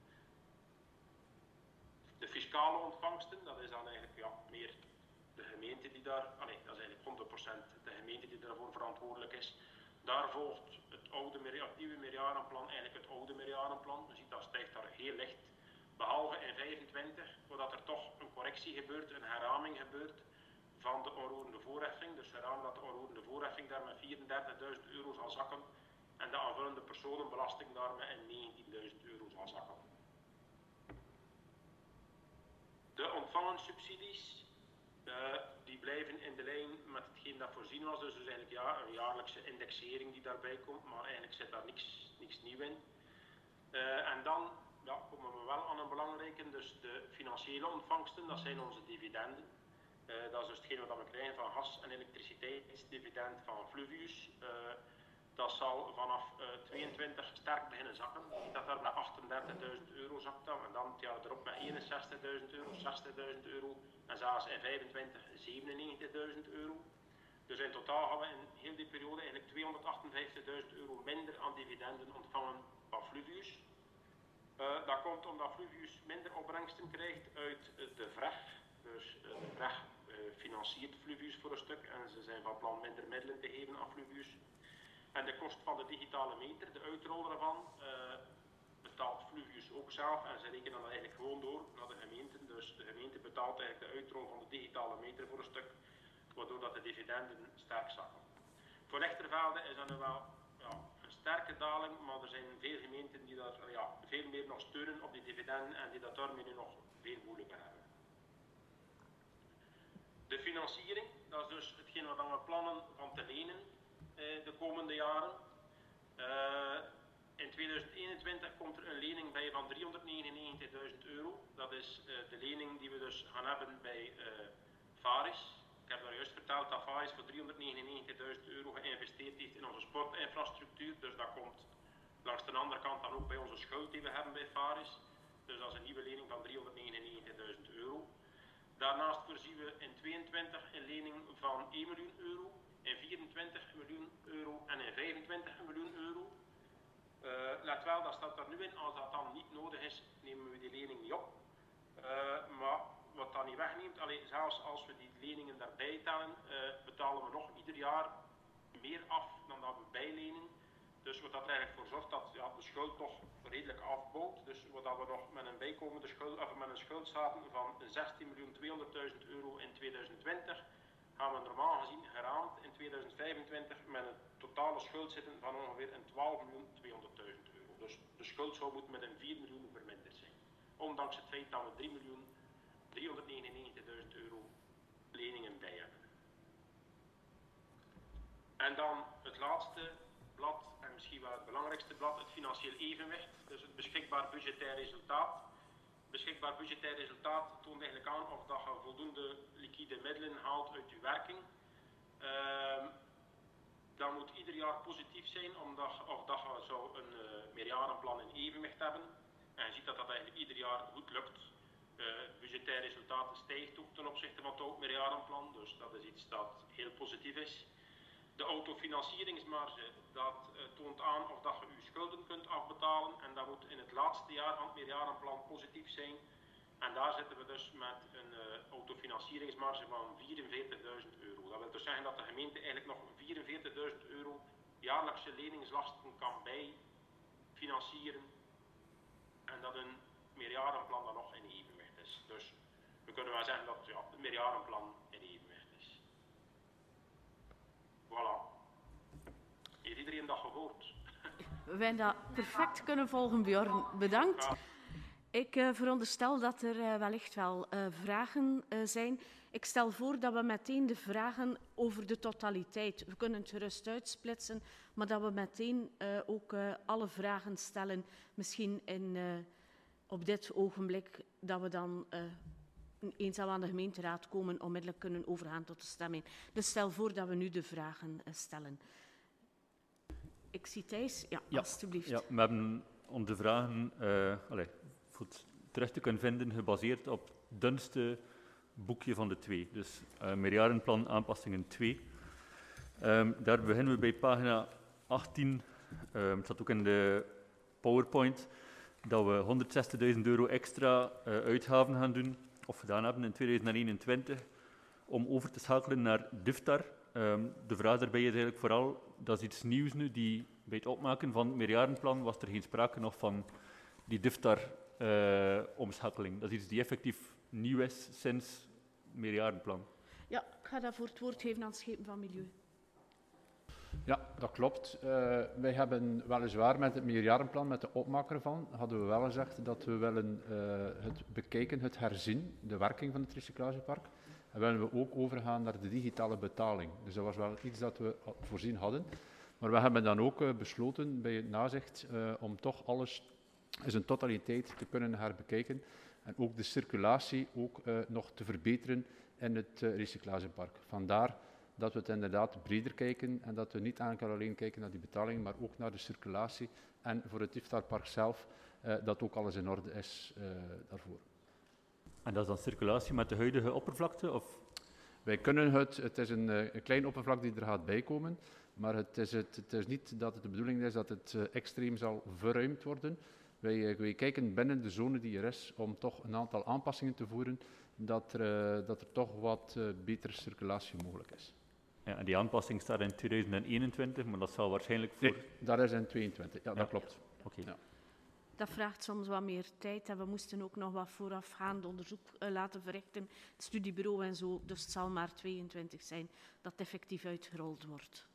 De fiscale ontvangsten, dat is dan eigenlijk ja, meer de gemeente die daar, ah nee, dat is eigenlijk honderd procent de gemeente die daarvoor verantwoordelijk is. Daar volgt het oude, het nieuwe meerjarenplan, eigenlijk het oude meerjarenplan. Je ziet dat stijgt daar heel licht. Behalve in vijfentwintig, voordat er toch een correctie gebeurt, een herraming gebeurt van de onroerende voorheffing. Dus we ramen dat de onroerende voorheffing daar met vierendertigduizend euro zal zakken en de aanvullende personenbelasting daar met negentienduizend euro zal zakken. De ontvangen subsidies, uh, die blijven in de lijn met hetgeen dat voorzien was. Dus, dus eigenlijk ja, een jaarlijkse indexering die daarbij komt, maar eigenlijk zit daar niks, niks nieuw in. Uh, en dan ja, komen we wel aan een belangrijke, dus de financiële ontvangsten, dat zijn onze dividenden. Uh, dat is dus hetgeen wat we krijgen van gas- en elektriciteitsdividend van Fluvius. Uh, dat zal vanaf uh, tweeëntwintig sterk beginnen zakken. Dat daar met achtendertigduizend euro zakt dan, en dan het jaar erop met eenenzestigduizend euro, zestigduizend euro en zelfs in vijfentwintig zevenennegentigduizend euro. Dus in totaal gaan we in heel die periode eigenlijk tweehonderdachtenvijftigduizend euro minder aan dividenden ontvangen van Fluvius. Uh, dat komt omdat Fluvius minder opbrengsten krijgt uit uh, de V R E G. Dus uh, de V R E G uh, financiert Fluvius voor een stuk en ze zijn van plan minder middelen te geven aan Fluvius. En de kost van de digitale meter, de uitrol daarvan, uh, betaalt Fluvius ook zelf en ze rekenen dat eigenlijk gewoon door naar de gemeenten. Dus de gemeente betaalt eigenlijk de uitrol van de digitale meter voor een stuk, waardoor dat de dividenden sterk zakken. Voor Lichtervelde is dat nu wel ja, een sterke daling, maar er zijn veel gemeenten die daar ja, veel meer nog steunen op die dividenden en die dat daarmee nu nog veel moeilijker hebben. De financiering, dat is dus hetgeen wat we plannen van te lenen eh, de komende jaren. Uh, in tweeduizend eenentwintig komt er een lening bij van driehonderdnegenennegentigduizend euro. Dat is uh, de lening die we dus gaan hebben bij uh, Varis. Ik heb daar juist verteld dat Varis voor driehonderdnegenennegentigduizend euro geïnvesteerd heeft in onze sportinfrastructuur. Dus dat komt langs de andere kant dan ook bij onze schuld die we hebben bij Varis. Dus dat is een nieuwe lening van driehonderdnegenennegentigduizend euro. Daarnaast voorzien we in tweeëntwintig een lening van één miljoen euro, in vierentwintig een miljoen euro en in vijfentwintig een miljoen euro. Uh, let wel, dat staat er nu in. Als dat dan niet nodig is, nemen we die lening niet op. Uh, maar wat dat niet wegneemt, allee, zelfs als we die leningen daarbij tellen, uh, betalen we nog ieder jaar meer af dan dat we bijlenen. Dus wat dat er eigenlijk voor zorgt dat ja, de schuld toch redelijk afbouwt. Dus wat dat we nog met een bijkomende schuld, of met een schuld zaten van zestien miljoen tweehonderdduizend euro in tweeduizend twintig, gaan we normaal gezien geraamd in tweeduizend vijfentwintig met een totale schuld zitten van ongeveer twaalf miljoen tweehonderdduizend euro. Dus de schuld zou moeten met een vier miljoen verminderd zijn. Ondanks het feit dat we drie miljoen driehonderdnegenennegentigduizend euro leningen bij hebben. En dan het laatste blad, en misschien wel het belangrijkste blad, het financieel evenwicht. Dus het beschikbaar budgetair resultaat. Beschikbaar budgetair resultaat toont eigenlijk aan of dat je voldoende liquide middelen haalt uit je werking. Uh, dat moet ieder jaar positief zijn, omdat, of dat je zo een uh, meerjarenplan in evenwicht hebben. En je ziet dat dat eigenlijk ieder jaar goed lukt. Uh, het budgetair resultaat stijgt ook ten opzichte van het oud meerjarenplan, dus dat is iets dat heel positief is. De autofinancieringsmarge, dat uh, toont aan of dat je je schulden kunt afbetalen en dat moet in het laatste jaar van het meerjarenplan positief zijn. En daar zitten we dus met een uh, autofinancieringsmarge van vierenveertigduizend euro. Dat wil dus zeggen dat de gemeente eigenlijk nog vierenveertigduizend euro jaarlijkse leningslasten kan bijfinancieren en dat een meerjarenplan dan nog in evenwicht is. Dus we kunnen wel zeggen dat ja, het meerjarenplan in evenwicht is. Voilà. Heeft iedereen dat gehoord? We hebben dat perfect kunnen volgen, Björn. Bedankt. Ja. Ik uh, veronderstel dat er uh, wellicht wel uh, vragen uh, zijn. Ik stel voor dat we meteen de vragen over de totaliteit, we kunnen het gerust uitsplitsen, maar dat we meteen uh, ook uh, alle vragen stellen, misschien in, uh, op dit ogenblik, dat we dan uh, eens aan de gemeenteraad komen, onmiddellijk kunnen overgaan tot de stemming. Dus stel voor dat we nu de vragen uh, stellen. Ik zie Thijs, ja, ja, alstublieft. Ja, we hebben onze vragen uh, allez, goed terug te kunnen vinden, gebaseerd op het dunste boekje van de twee. Dus uh, meerjarenplan aanpassingen twee. Um, daar beginnen we bij pagina achttien. Um, het staat ook in de PowerPoint dat we honderdzestigduizend euro extra uh, uitgaven gaan doen, of gedaan hebben in tweeduizend eenentwintig, om over te schakelen naar DIFTAR. Um, de vraag daarbij is eigenlijk vooral, dat is iets nieuws nu, die bij het opmaken van het meerjarenplan was er geen sprake nog van die DIFTAR-omschakeling. Uh, dat is iets die effectief nieuw is sinds het meerjarenplan. Ja, ik ga daarvoor het woord geven aan het Schepen van Milieu. Ja, dat klopt. Uh, wij hebben weliswaar met het meerjarenplan, met de opmaker ervan, hadden we wel gezegd dat we willen uh, het bekijken, het herzien, de werking van het recyclagepark. En willen we ook overgaan naar de digitale betaling. Dus dat was wel iets dat we voorzien hadden. Maar we hebben dan ook uh, besloten bij het nazicht uh, om toch alles in zijn totaliteit te kunnen herbekijken. En ook de circulatie ook, uh, nog te verbeteren in het uh, recyclagepark. Vandaar dat we het inderdaad breder kijken en dat we niet enkel alleen kijken naar die betaling, maar ook naar de circulatie. En voor het DIFTAR-park zelf, uh, dat ook alles in orde is uh, daarvoor. En dat is dan circulatie met de huidige oppervlakte? Of? Wij kunnen het, het is een, een klein oppervlak die er gaat bijkomen, maar het is, het, het is niet dat het de bedoeling is dat het uh, extreem zal verruimd worden. Wij, uh, wij kijken binnen de zone die er is om toch een aantal aanpassingen te voeren, dat er, uh, dat er toch wat uh, betere circulatie mogelijk is. Ja, en die aanpassing staat in tweeduizend eenentwintig, maar dat zal waarschijnlijk voor... Nee, dat is in tweeëntwintig, ja, ja. Dat klopt. Okay. Ja. Dat vraagt soms wat meer tijd en we moesten ook nog wat voorafgaand onderzoek uh, laten verrichten, het studiebureau en zo, dus het zal maar tweeëntwintig zijn dat effectief uitgerold wordt.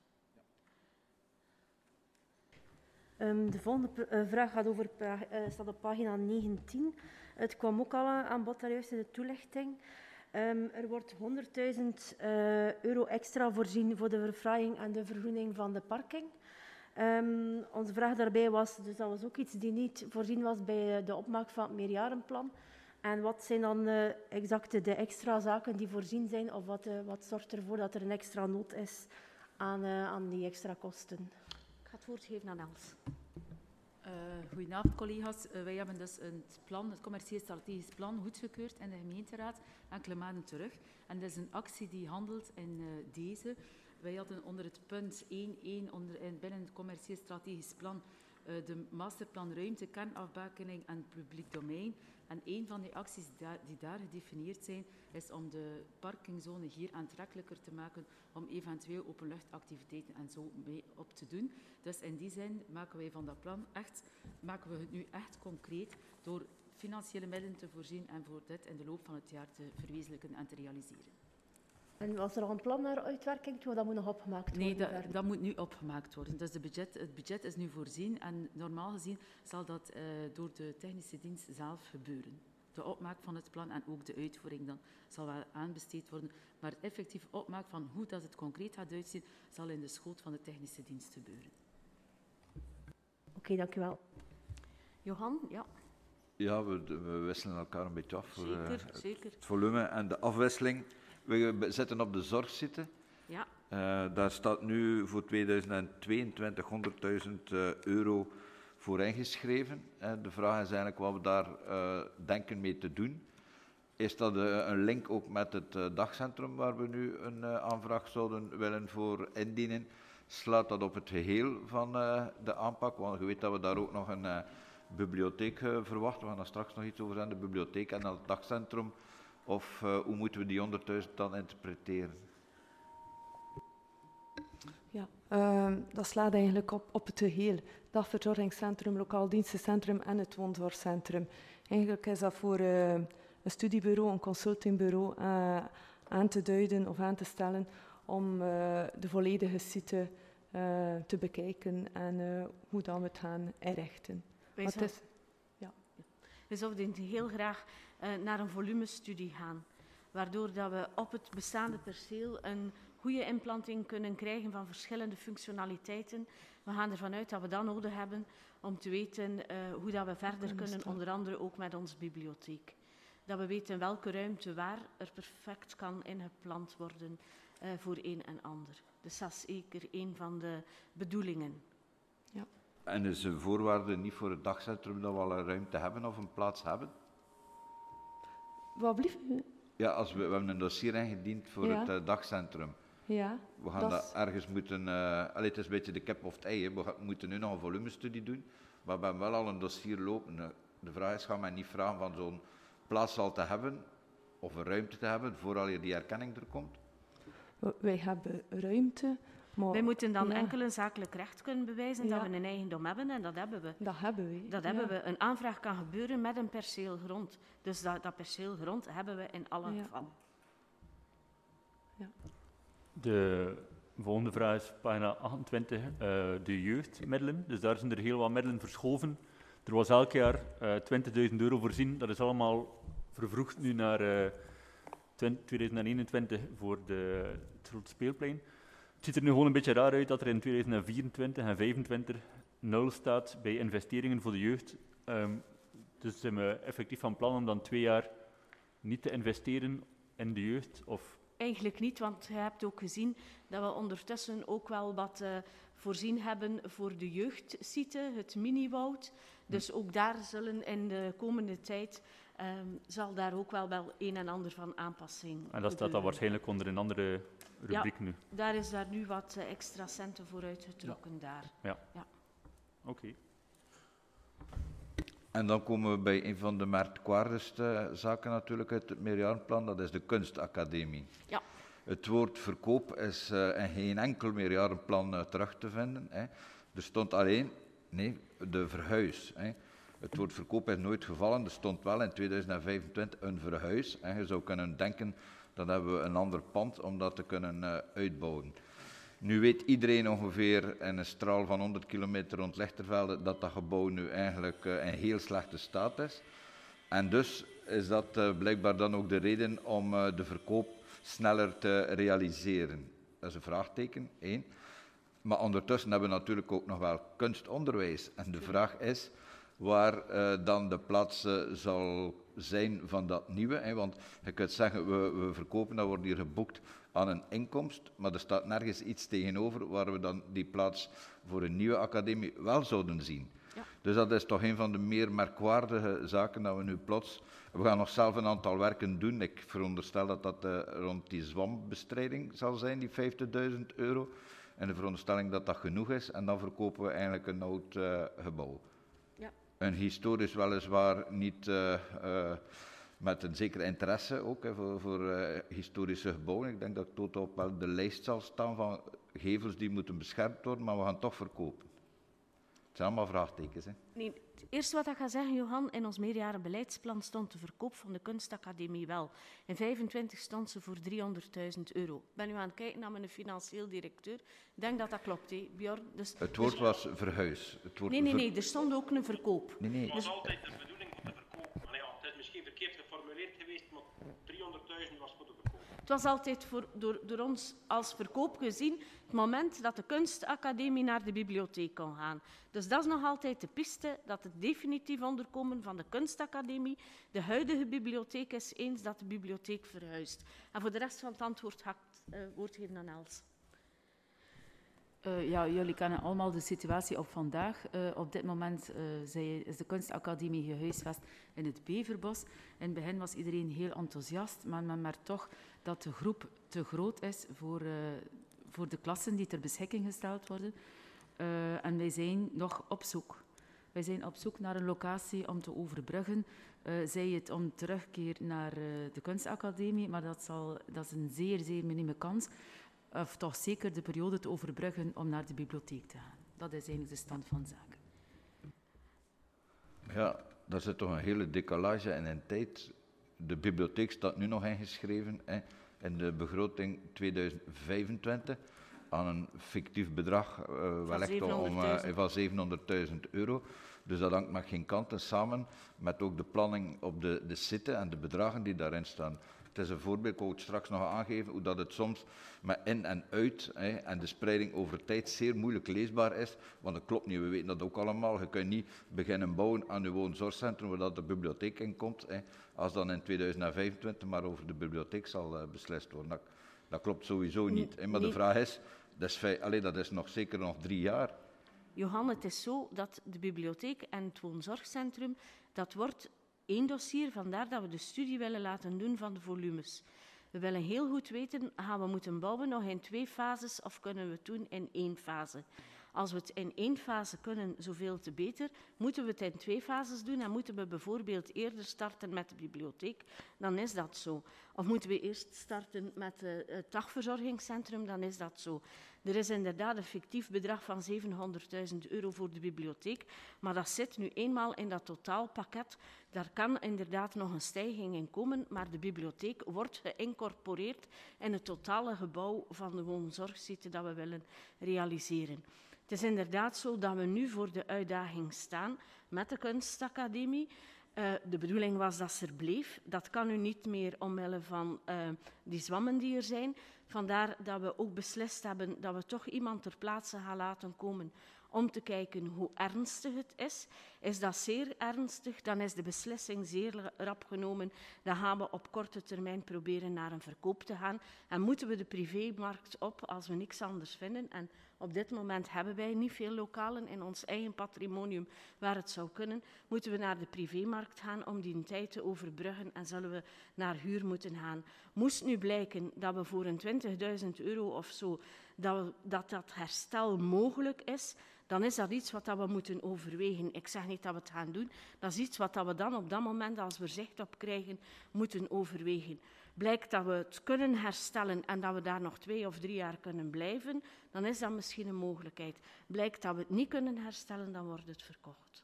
Um, de volgende uh, vraag gaat over, uh, staat op pagina negentien. Het kwam ook al aan bod daar juist in de toelichting. Um, er wordt honderdduizend uh, euro extra voorzien voor de verfraaiing en de vergroening van de parking. Um, onze vraag daarbij was, dus dat was ook iets die niet voorzien was bij de opmaak van het meerjarenplan. En wat zijn dan uh, exact de extra zaken die voorzien zijn, of wat, uh, wat zorgt ervoor dat er een extra nood is aan, uh, aan die extra kosten? Ik ga het woord geven aan Els. Uh, goedenavond collega's. Uh, wij hebben dus het plan, het commercieel strategisch plan goedgekeurd in de gemeenteraad enkele maanden terug. En dat is een actie die handelt in uh, deze. Wij hadden onder het punt één punt één onder, in, binnen het commercieel strategisch plan uh, de masterplan ruimte, kernafbakening en publiek domein. En een van die acties die daar, die daar gedefinieerd zijn, is om de parkingzone hier aantrekkelijker te maken om eventueel openluchtactiviteiten en zo mee op te doen. Dus in die zin maken wij van dat plan echt, maken we het nu echt concreet door financiële middelen te voorzien en voor dit in de loop van het jaar te verwezenlijken en te realiseren. En was er al een plan naar uitwerking toe? Dat moet nog opgemaakt worden? Nee, dat, dat moet nu opgemaakt worden. Dus de budget, het budget is nu voorzien en normaal gezien zal dat uh, door de technische dienst zelf gebeuren. De opmaak van het plan en ook de uitvoering dan zal wel aanbesteed worden. Maar effectief opmaak van hoe dat het concreet gaat uitzien, zal in de schoot van de technische dienst gebeuren. Oké, okay, dank u wel. Johan, ja. Ja, we, we wisselen elkaar een beetje af voor zeker, uh, zeker. het volume en de afwisseling. We zitten op de zorg zitten. Ja. Uh, daar staat nu voor tweeduizend tweeëntwintig honderdduizend uh, euro voor ingeschreven. Uh, de vraag is eigenlijk wat we daar uh, denken mee te doen. Is dat uh, een link ook met het uh, dagcentrum waar we nu een uh, aanvraag zouden willen voor indienen? Slaat dat op het geheel van uh, de aanpak? Want je weet dat we daar ook nog een uh, bibliotheek uh, verwachten. We gaan daar straks nog iets over zeggen, de bibliotheek en het dagcentrum. Of uh, hoe moeten we die honderdduizend dan interpreteren? Ja, uh, dat slaat eigenlijk op, op het geheel. Dagverzorgingscentrum, lokaal dienstencentrum en het woonzorgcentrum. Eigenlijk is dat voor uh, een studiebureau, een consultingbureau uh, aan te duiden of aan te stellen om uh, de volledige site uh, te bekijken en uh, hoe dan we het gaan inrichten. Wij zijn, is, ja. We zouden heel graag uh, naar een volumestudie gaan, waardoor dat we op het bestaande perceel een goede implanting kunnen krijgen van verschillende functionaliteiten. We gaan ervan uit dat we dat nodig hebben om te weten uh, hoe dat we verder kunnen, onder andere ook met onze bibliotheek. Dat we weten welke ruimte waar er perfect kan ingeplant worden uh, voor een en ander. Dus dat is zeker een van de bedoelingen. Ja. En is een voorwaarde niet voor het dagcentrum dat we al een ruimte hebben of een plaats hebben? Wat blieft u? Ja, als we, we hebben een dossier ingediend voor Ja. het uh, dagcentrum. Ja. We gaan dat dat is- ergens moeten... Uh, allee, het is een beetje de kip of het ei. Hè. We gaan, moeten nu nog een volumestudie doen, maar we hebben wel al een dossier lopen. Uh, de vraag is, gaan we niet vragen van zo'n plaats al te hebben, of een ruimte te hebben, vooral je die erkenning er komt? w- Wij hebben ruimte, maar... Wij moeten dan ja, enkel een zakelijk recht kunnen bewijzen Ja. dat we een eigendom hebben en dat hebben we. Dat hebben we. Dat ja. hebben we. Een aanvraag kan gebeuren met een perceel grond. Dus dat, dat perceel grond hebben we in alle Ja. gevallen. De volgende vraag is pagina achtentwintig, uh, de jeugdmiddelen. Dus daar zijn er heel wat middelen verschoven. Er was elk jaar uh, twintigduizend euro voorzien. Dat is allemaal vervroegd nu naar uh, twintig eenentwintig voor de, het grote speelplein. Het ziet er nu gewoon een beetje raar uit dat er in tweeduizend vierentwintig en vijfentwintig nul staat bij investeringen voor de jeugd. Um, dus zijn we effectief van plan om dan twee jaar niet te investeren in de jeugd? Of Eigenlijk niet, want je hebt ook gezien dat we ondertussen ook wel wat uh, voorzien hebben voor de jeugdsite, het mini-woud. Dus ook daar zullen in de komende tijd, um, zal daar ook wel, wel een en ander van aanpassing En dat staat dan gebeuren. waarschijnlijk onder een andere rubriek Ja. nu? Daar is daar nu wat uh, extra centen voor uitgetrokken ja. daar. Ja. ja. Oké. Okay. En dan komen we bij een van de merkwaardigste zaken natuurlijk uit het meerjarenplan, dat is de kunstacademie. Ja. Het woord verkoop is uh, in geen enkel meerjarenplan uh, terug te vinden. Hè. Er stond alleen, nee, de verhuis. Hè. Het woord verkoop is nooit gevallen, er stond wel in tweeduizend vijfentwintig een verhuis. En je zou kunnen denken, dan hebben we een ander pand om dat te kunnen uh, uitbouwen. Nu weet iedereen ongeveer in een straal van honderd kilometer rond Lichtervelde dat dat gebouw nu eigenlijk uh, in heel slechte staat is. En dus is dat uh, blijkbaar dan ook de reden om uh, de verkoop sneller te realiseren. Dat is een vraagteken, één. Maar ondertussen hebben we natuurlijk ook nog wel kunstonderwijs. En de vraag is waar uh, dan de plaats uh, zal zijn van dat nieuwe. Hè? Want je kunt zeggen, we, we verkopen, dat wordt hier geboekt aan een inkomst, maar er staat nergens iets tegenover waar we dan die plaats voor een nieuwe academie wel zouden zien. Ja. Dus dat is toch een van de meer merkwaardige zaken dat we nu plots... We gaan nog zelf een aantal werken doen. Ik veronderstel dat dat uh, rond die zwambestrijding zal zijn, die vijftigduizend euro. En de veronderstelling dat dat genoeg is. En dan verkopen we eigenlijk een oud uh, gebouw. Ja. Een historisch weliswaar niet... Uh, uh, met een zekere interesse ook hè, voor, voor uh, historische gebouwen. Ik denk dat Toto op wel de lijst zal staan van gevels die moeten beschermd worden, maar we gaan toch verkopen. Het zijn allemaal vraagtekens. Hè. Nee, het eerste wat ik ga zeggen, Johan, in ons meerjarenbeleidsplan stond de verkoop van de kunstacademie wel. In vijfentwintig stond ze voor driehonderdduizend euro. Ik ben nu aan het kijken naar mijn financieel directeur. Ik denk dat dat klopt, hè, Bjorn. Dus, het woord dus... was verhuis. Het woord nee, nee, ver... nee, er stond ook een verkoop. Nee, nee. Het was dus... altijd de bedoeling voor de verkoop. Allee, ja, het is misschien verkeerd geformuleerd geweest, maar driehonderdduizend was voor de verkoop. Het was altijd voor, door, door ons als verkoop gezien het moment dat de kunstacademie naar de bibliotheek kon gaan. Dus dat is nog altijd de piste dat het definitief onderkomen van de kunstacademie de huidige bibliotheek is eens dat de bibliotheek verhuist. En voor de rest van het antwoord ga ik het uh, woord geven aan Els. Uh, ja, jullie kennen allemaal de situatie op vandaag. Uh, op dit moment uh, zij, is de kunstacademie gehuisvest in het Beverbos. In het begin was iedereen heel enthousiast, maar men merkt toch dat de groep te groot is voor, uh, voor de klassen die ter beschikking gesteld worden. Uh, en wij zijn nog op zoek. Wij zijn op zoek naar een locatie om te overbruggen. Uh, zij het om terugkeer naar uh, de kunstacademie, maar dat, zal, dat is een zeer, zeer minieme kans. Of toch zeker de periode te overbruggen om naar de bibliotheek te gaan. Dat is eigenlijk de stand van zaken. Ja, daar zit toch een hele decalage in een tijd. De bibliotheek staat nu nog ingeschreven hè, in de begroting tweeduizend vijfentwintig. aan een fictief bedrag, uh, wellicht om, uh, van zevenhonderdduizend euro. Dus dat hangt met geen kanten samen met ook de planning op de, de site en de bedragen die daarin staan. Het is een voorbeeld, ik wou het straks nog aangeven, hoe dat het soms met in en uit hè, en de spreiding over tijd zeer moeilijk leesbaar is. Want dat klopt niet, we weten dat ook allemaal. Je kunt niet beginnen bouwen aan je woonzorgcentrum waar dat de bibliotheek in komt, hè, als dan in tweeduizend vijfentwintig maar over de bibliotheek zal uh, beslist worden. Dat, dat klopt sowieso niet. Hè. Maar nee. De vraag is, dat is, allee, dat is nog zeker nog drie jaar. Johan, het is zo dat de bibliotheek en het woonzorgcentrum, dat wordt één dossier, vandaar dat we de studie willen laten doen van de volumes. We willen heel goed weten, gaan we moeten bouwen nog in twee fases of kunnen we het doen in één fase? Als we het in één fase kunnen, zoveel te beter. Moeten we het in twee fases doen en moeten we bijvoorbeeld eerder starten met de bibliotheek, dan is dat zo. Of moeten we eerst starten met uh, het dagverzorgingscentrum, dan is dat zo. Er is inderdaad een fictief bedrag van zevenhonderdduizend euro voor de bibliotheek, maar dat zit nu eenmaal in dat totaalpakket. Daar kan inderdaad nog een stijging in komen, maar de bibliotheek wordt geïncorporeerd in het totale gebouw van de woonzorgsite dat we willen realiseren. Het is inderdaad zo dat we nu voor de uitdaging staan met de kunstacademie. Uh, de bedoeling was dat ze er bleef. Dat kan nu niet meer omwille van uh, die zwammen die er zijn. Vandaar dat we ook beslist hebben dat we toch iemand ter plaatse gaan laten komen om te kijken hoe ernstig het is. Is dat zeer ernstig, dan is de beslissing zeer rap genomen. Dan gaan we op korte termijn proberen naar een verkoop te gaan. En moeten we de privémarkt op als we niks anders vinden. En op dit moment hebben wij niet veel lokalen in ons eigen patrimonium waar het zou kunnen. Moeten we naar de privémarkt gaan om die tijd te overbruggen en zullen we naar huur moeten gaan. Moest nu blijken dat we voor een twintigduizend euro of zo, dat, we, dat dat herstel mogelijk is, dan is dat iets wat we moeten overwegen. Ik zeg niet dat we het gaan doen. Dat is iets wat we dan op dat moment, als we er zicht op krijgen, moeten overwegen. Blijkt dat we het kunnen herstellen en dat we daar nog twee of drie jaar kunnen blijven, dan is dat misschien een mogelijkheid. Blijkt dat we het niet kunnen herstellen, dan wordt het verkocht.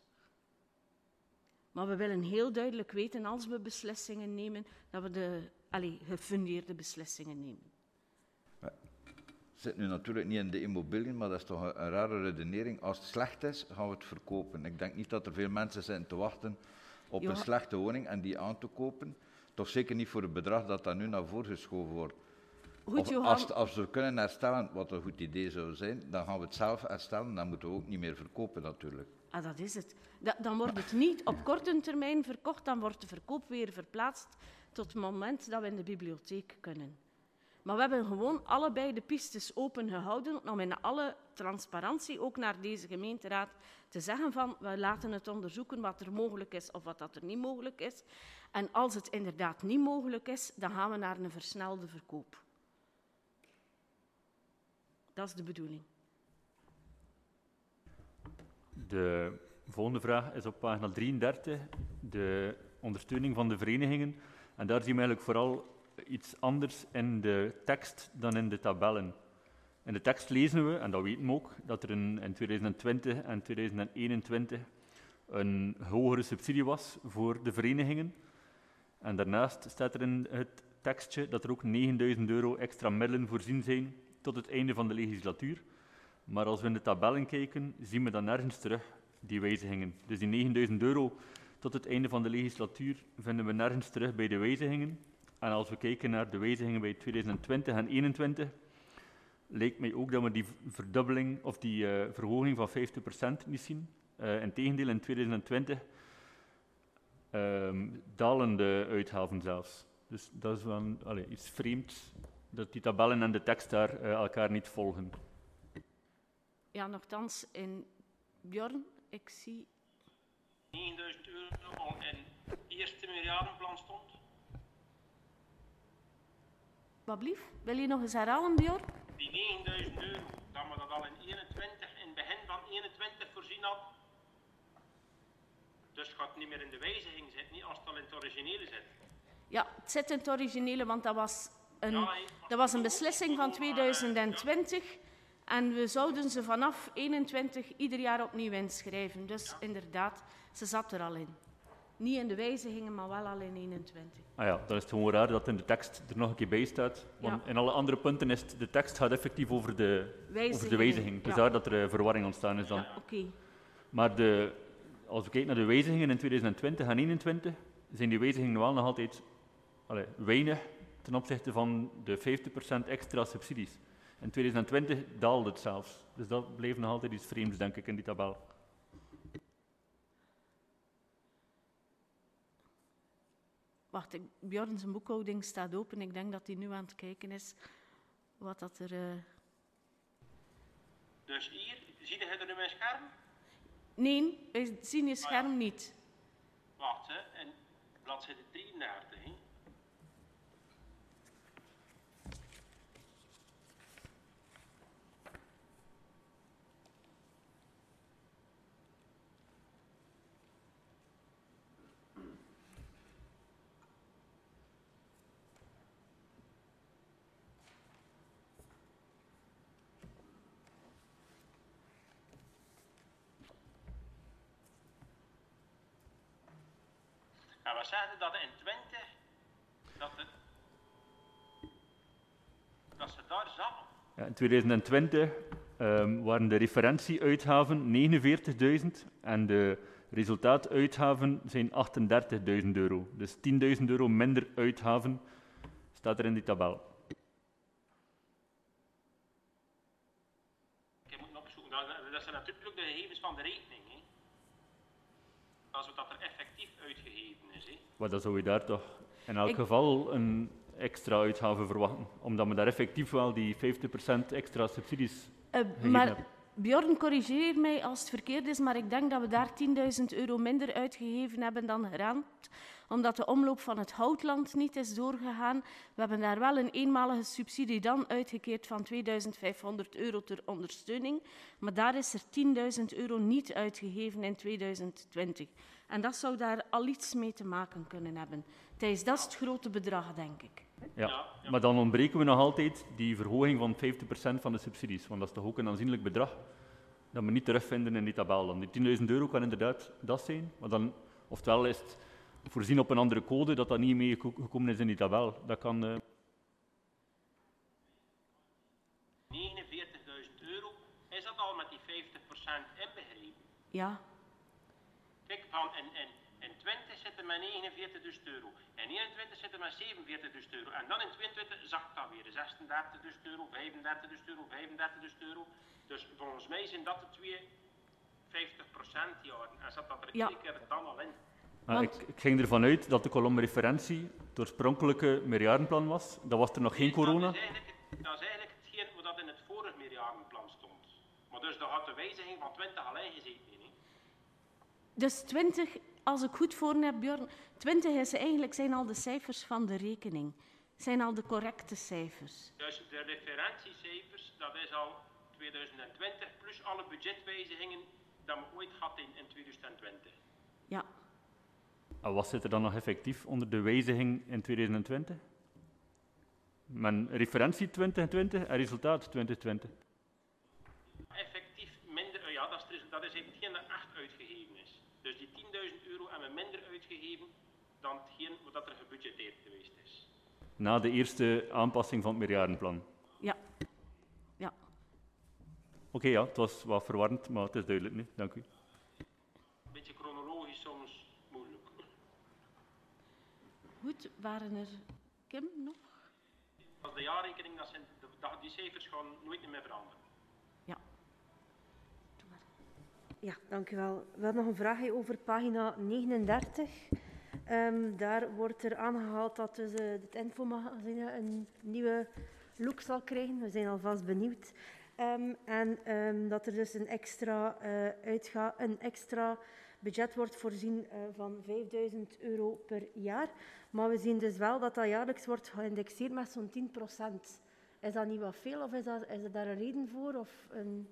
Maar we willen heel duidelijk weten, als we beslissingen nemen, dat we de allez, gefundeerde beslissingen nemen. Het zit nu natuurlijk niet in de immobiliën, maar dat is toch een, een rare redenering. Als het slecht is, gaan we het verkopen. Ik denk niet dat er veel mensen zijn te wachten op jo. een slechte woning en die aan te kopen. Toch zeker niet voor het bedrag dat daar nu naar voren geschoven wordt. Goed, of als, als we kunnen herstellen, wat een goed idee zou zijn, dan gaan we het zelf herstellen. Dan moeten we ook niet meer verkopen natuurlijk. Ah, dat is het. Da- dan wordt het niet op korte termijn verkocht, dan wordt de verkoop weer verplaatst tot het moment dat we in de bibliotheek kunnen. Maar we hebben gewoon allebei de pistes open gehouden om in alle transparantie, ook naar deze gemeenteraad, te zeggen van we laten het onderzoeken wat er mogelijk is of wat dat er niet mogelijk is. En als het inderdaad niet mogelijk is, dan gaan we naar een versnelde verkoop. Dat is de bedoeling. De volgende vraag is op pagina drieëndertig, de ondersteuning van de verenigingen. En daar zien we eigenlijk vooral iets anders in de tekst dan in de tabellen. In de tekst lezen we, en dat weten we ook, dat er in, in tweeduizend twintig en tweeduizend eenentwintig een hogere subsidie was voor de verenigingen. En daarnaast staat er in het tekstje dat er ook negenduizend euro extra middelen voorzien zijn tot het einde van de legislatuur. Maar als we in de tabellen kijken, zien we dan nergens terug die wijzigingen. Dus die negenduizend euro tot het einde van de legislatuur vinden we nergens terug bij de wijzigingen. En als we kijken naar de wijzigingen bij tweeduizend twintig en tweeduizend eenentwintig, lijkt mij ook dat we die verdubbeling of die uh, verhoging van vijftig procent niet zien. Uh, integendeel, in tweeduizend twintig um, dalen de uitgaven zelfs. Dus dat is wel een, allez, iets vreemds, dat die tabellen en de tekst daar uh, elkaar niet volgen. Ja, nochtans, in Bjorn, ik zie... negenduizend euro al in het eerste meerjarenplan stond. Wat blief? Wil je nog eens herhalen, Bjorn? Die negenduizend euro, dat we dat al in eenentwintig, in het begin van eenentwintig voorzien had. Dus het gaat niet meer in de wijziging zitten, niet als het al in het originele zit. Ja, het zit in het originele, want dat was een, ja, dat was een beslissing van tweeduizend twintig. Ja. En we zouden ze vanaf eenentwintig ieder jaar opnieuw inschrijven. Dus ja. Inderdaad, ze zat er al in. Niet in de wijzigingen, maar wel al in eenentwintig. Ah ja, dan is het gewoon raar dat in de tekst er nog een keer bij staat. Want Ja. in alle andere punten is het, de tekst gaat effectief over de Wijzigingen. over de wijziging. Dus Ja. daar dat er uh, verwarring ontstaan is dan. Ja, oké. Okay. Maar de, als we kijken naar de wijzigingen in tweeduizend twintig en eenentwintig, zijn die wijzigingen wel nog altijd allee, weinig ten opzichte van de vijftig procent extra subsidies. In tweeduizend twintig daalde het zelfs. Dus dat bleef nog altijd iets vreemds, denk ik, in die tabel. Wacht, ik, Bjorn zijn boekhouding staat open. Ik denk dat hij nu aan het kijken is wat dat er... Uh... Dus hier, zie je er nu mijn scherm? Nee, wij zien je scherm ah, ja. niet. Wacht, hè. En bladzijde drieëndertig, hè. En wat zeiden dat in twintig, dat, het, dat ze daar zaten? Ja, in tweeduizend twintig um, waren de referentieuitgaven negenenveertigduizend en de resultaatuitgaven zijn achtendertigduizend euro. Dus tienduizend euro minder uitgaven staat er in die tabel. Ik moet opzoeken, dat, dat zijn natuurlijk de gegevens van de rekening. Hè. Dat is wat er effectief uitgegeven is. Hè. Maar dan zou je daar toch in elk Ik... geval een extra uitgave verwachten, omdat we daar effectief wel die vijftig procent extra subsidies uh, gegeven maar... hebben. Bjorn, corrigeer mij als het verkeerd is, maar ik denk dat we daar tienduizend euro minder uitgegeven hebben dan geraamd, omdat de omloop van het houtland niet is doorgegaan. We hebben daar wel een eenmalige subsidie dan uitgekeerd van tweeduizend vijfhonderd euro ter ondersteuning, maar daar is er tienduizend euro niet uitgegeven in tweeduizend twintig. En dat zou daar al iets mee te maken kunnen hebben. Thijs, dat is het grote bedrag, denk ik. Ja, ja, ja. Maar dan ontbreken we nog altijd die verhoging van vijftig procent van de subsidies, want dat is toch ook een aanzienlijk bedrag dat we niet terugvinden in die tabel. Dan die tienduizend euro kan inderdaad dat zijn, maar dan, oftewel is het voorzien op een andere code dat dat niet meegekomen is in die tabel. Dat kan... Uh... negenenveertigduizend euro, is dat al met die vijftig procent inbegrepen? Ja. Kijk, van in, in, in twintig zitten met negenenveertigduizend euro, in eenentwintig zitten met zevenenveertigduizend euro, en dan in tweeëntwintig zakt dat weer, zesendertigduizend euro, vijfendertigduizend euro, vijfendertigduizend euro. Dus volgens mij zijn dat de twee vijftig procent jaren, en zat dat er ja. iedere keer dan al in. Ah, ik, ik ging ervan uit dat de kolom referentie het oorspronkelijke meerjarenplan was. Dat was er nog geen corona. Dat is eigenlijk, dat is eigenlijk hetgeen wat in het vorige meerjarenplan stond. Maar dus daar had de wijziging van twintig al ingezeten. Hè? Dus twintig, als ik goed voor heb, Bjorn, twintig is eigenlijk zijn al de cijfers van de rekening. Zijn al de correcte cijfers. Dus de referentiecijfers, dat is al tweeduizend twintig plus alle budgetwijzigingen dat we ooit hadden in, in tweeduizend twintig. Ja. En wat zit er dan nog effectief onder de wijziging in tweeduizend twintig? Met referentie twintig twintig en resultaat twintig twintig. Effectief minder, ja, dat is, dat is hetgeen dat echt uitgegeven is. Dus die tienduizend euro hebben we minder uitgegeven dan hetgeen wat er gebudgeteerd geweest is. Na de eerste aanpassing van het meerjarenplan? Ja. Ja. Oké, okay, ja, het was wat verwarrend, maar het is duidelijk nu. Dank u. Een beetje chronologisch soms moeilijk. Goed, waren er... Kim, nog? Als de jaarrekening, dat zijn, die cijfers gaan nooit meer veranderen. Ja. Ja, dank u wel. We hebben nog een vraag over pagina negenendertig. Um, daar wordt er aangehaald dat dus, uh, het infomagazine een nieuwe look zal krijgen. We zijn alvast benieuwd. Um, en um, dat er dus een extra, uh, uitga- een extra budget wordt voorzien uh, van vijfduizend euro per jaar. Maar we zien dus wel dat dat jaarlijks wordt geïndexeerd met zo'n tien procent. Is dat niet wat veel of is, dat, is er daar een reden voor? Of een...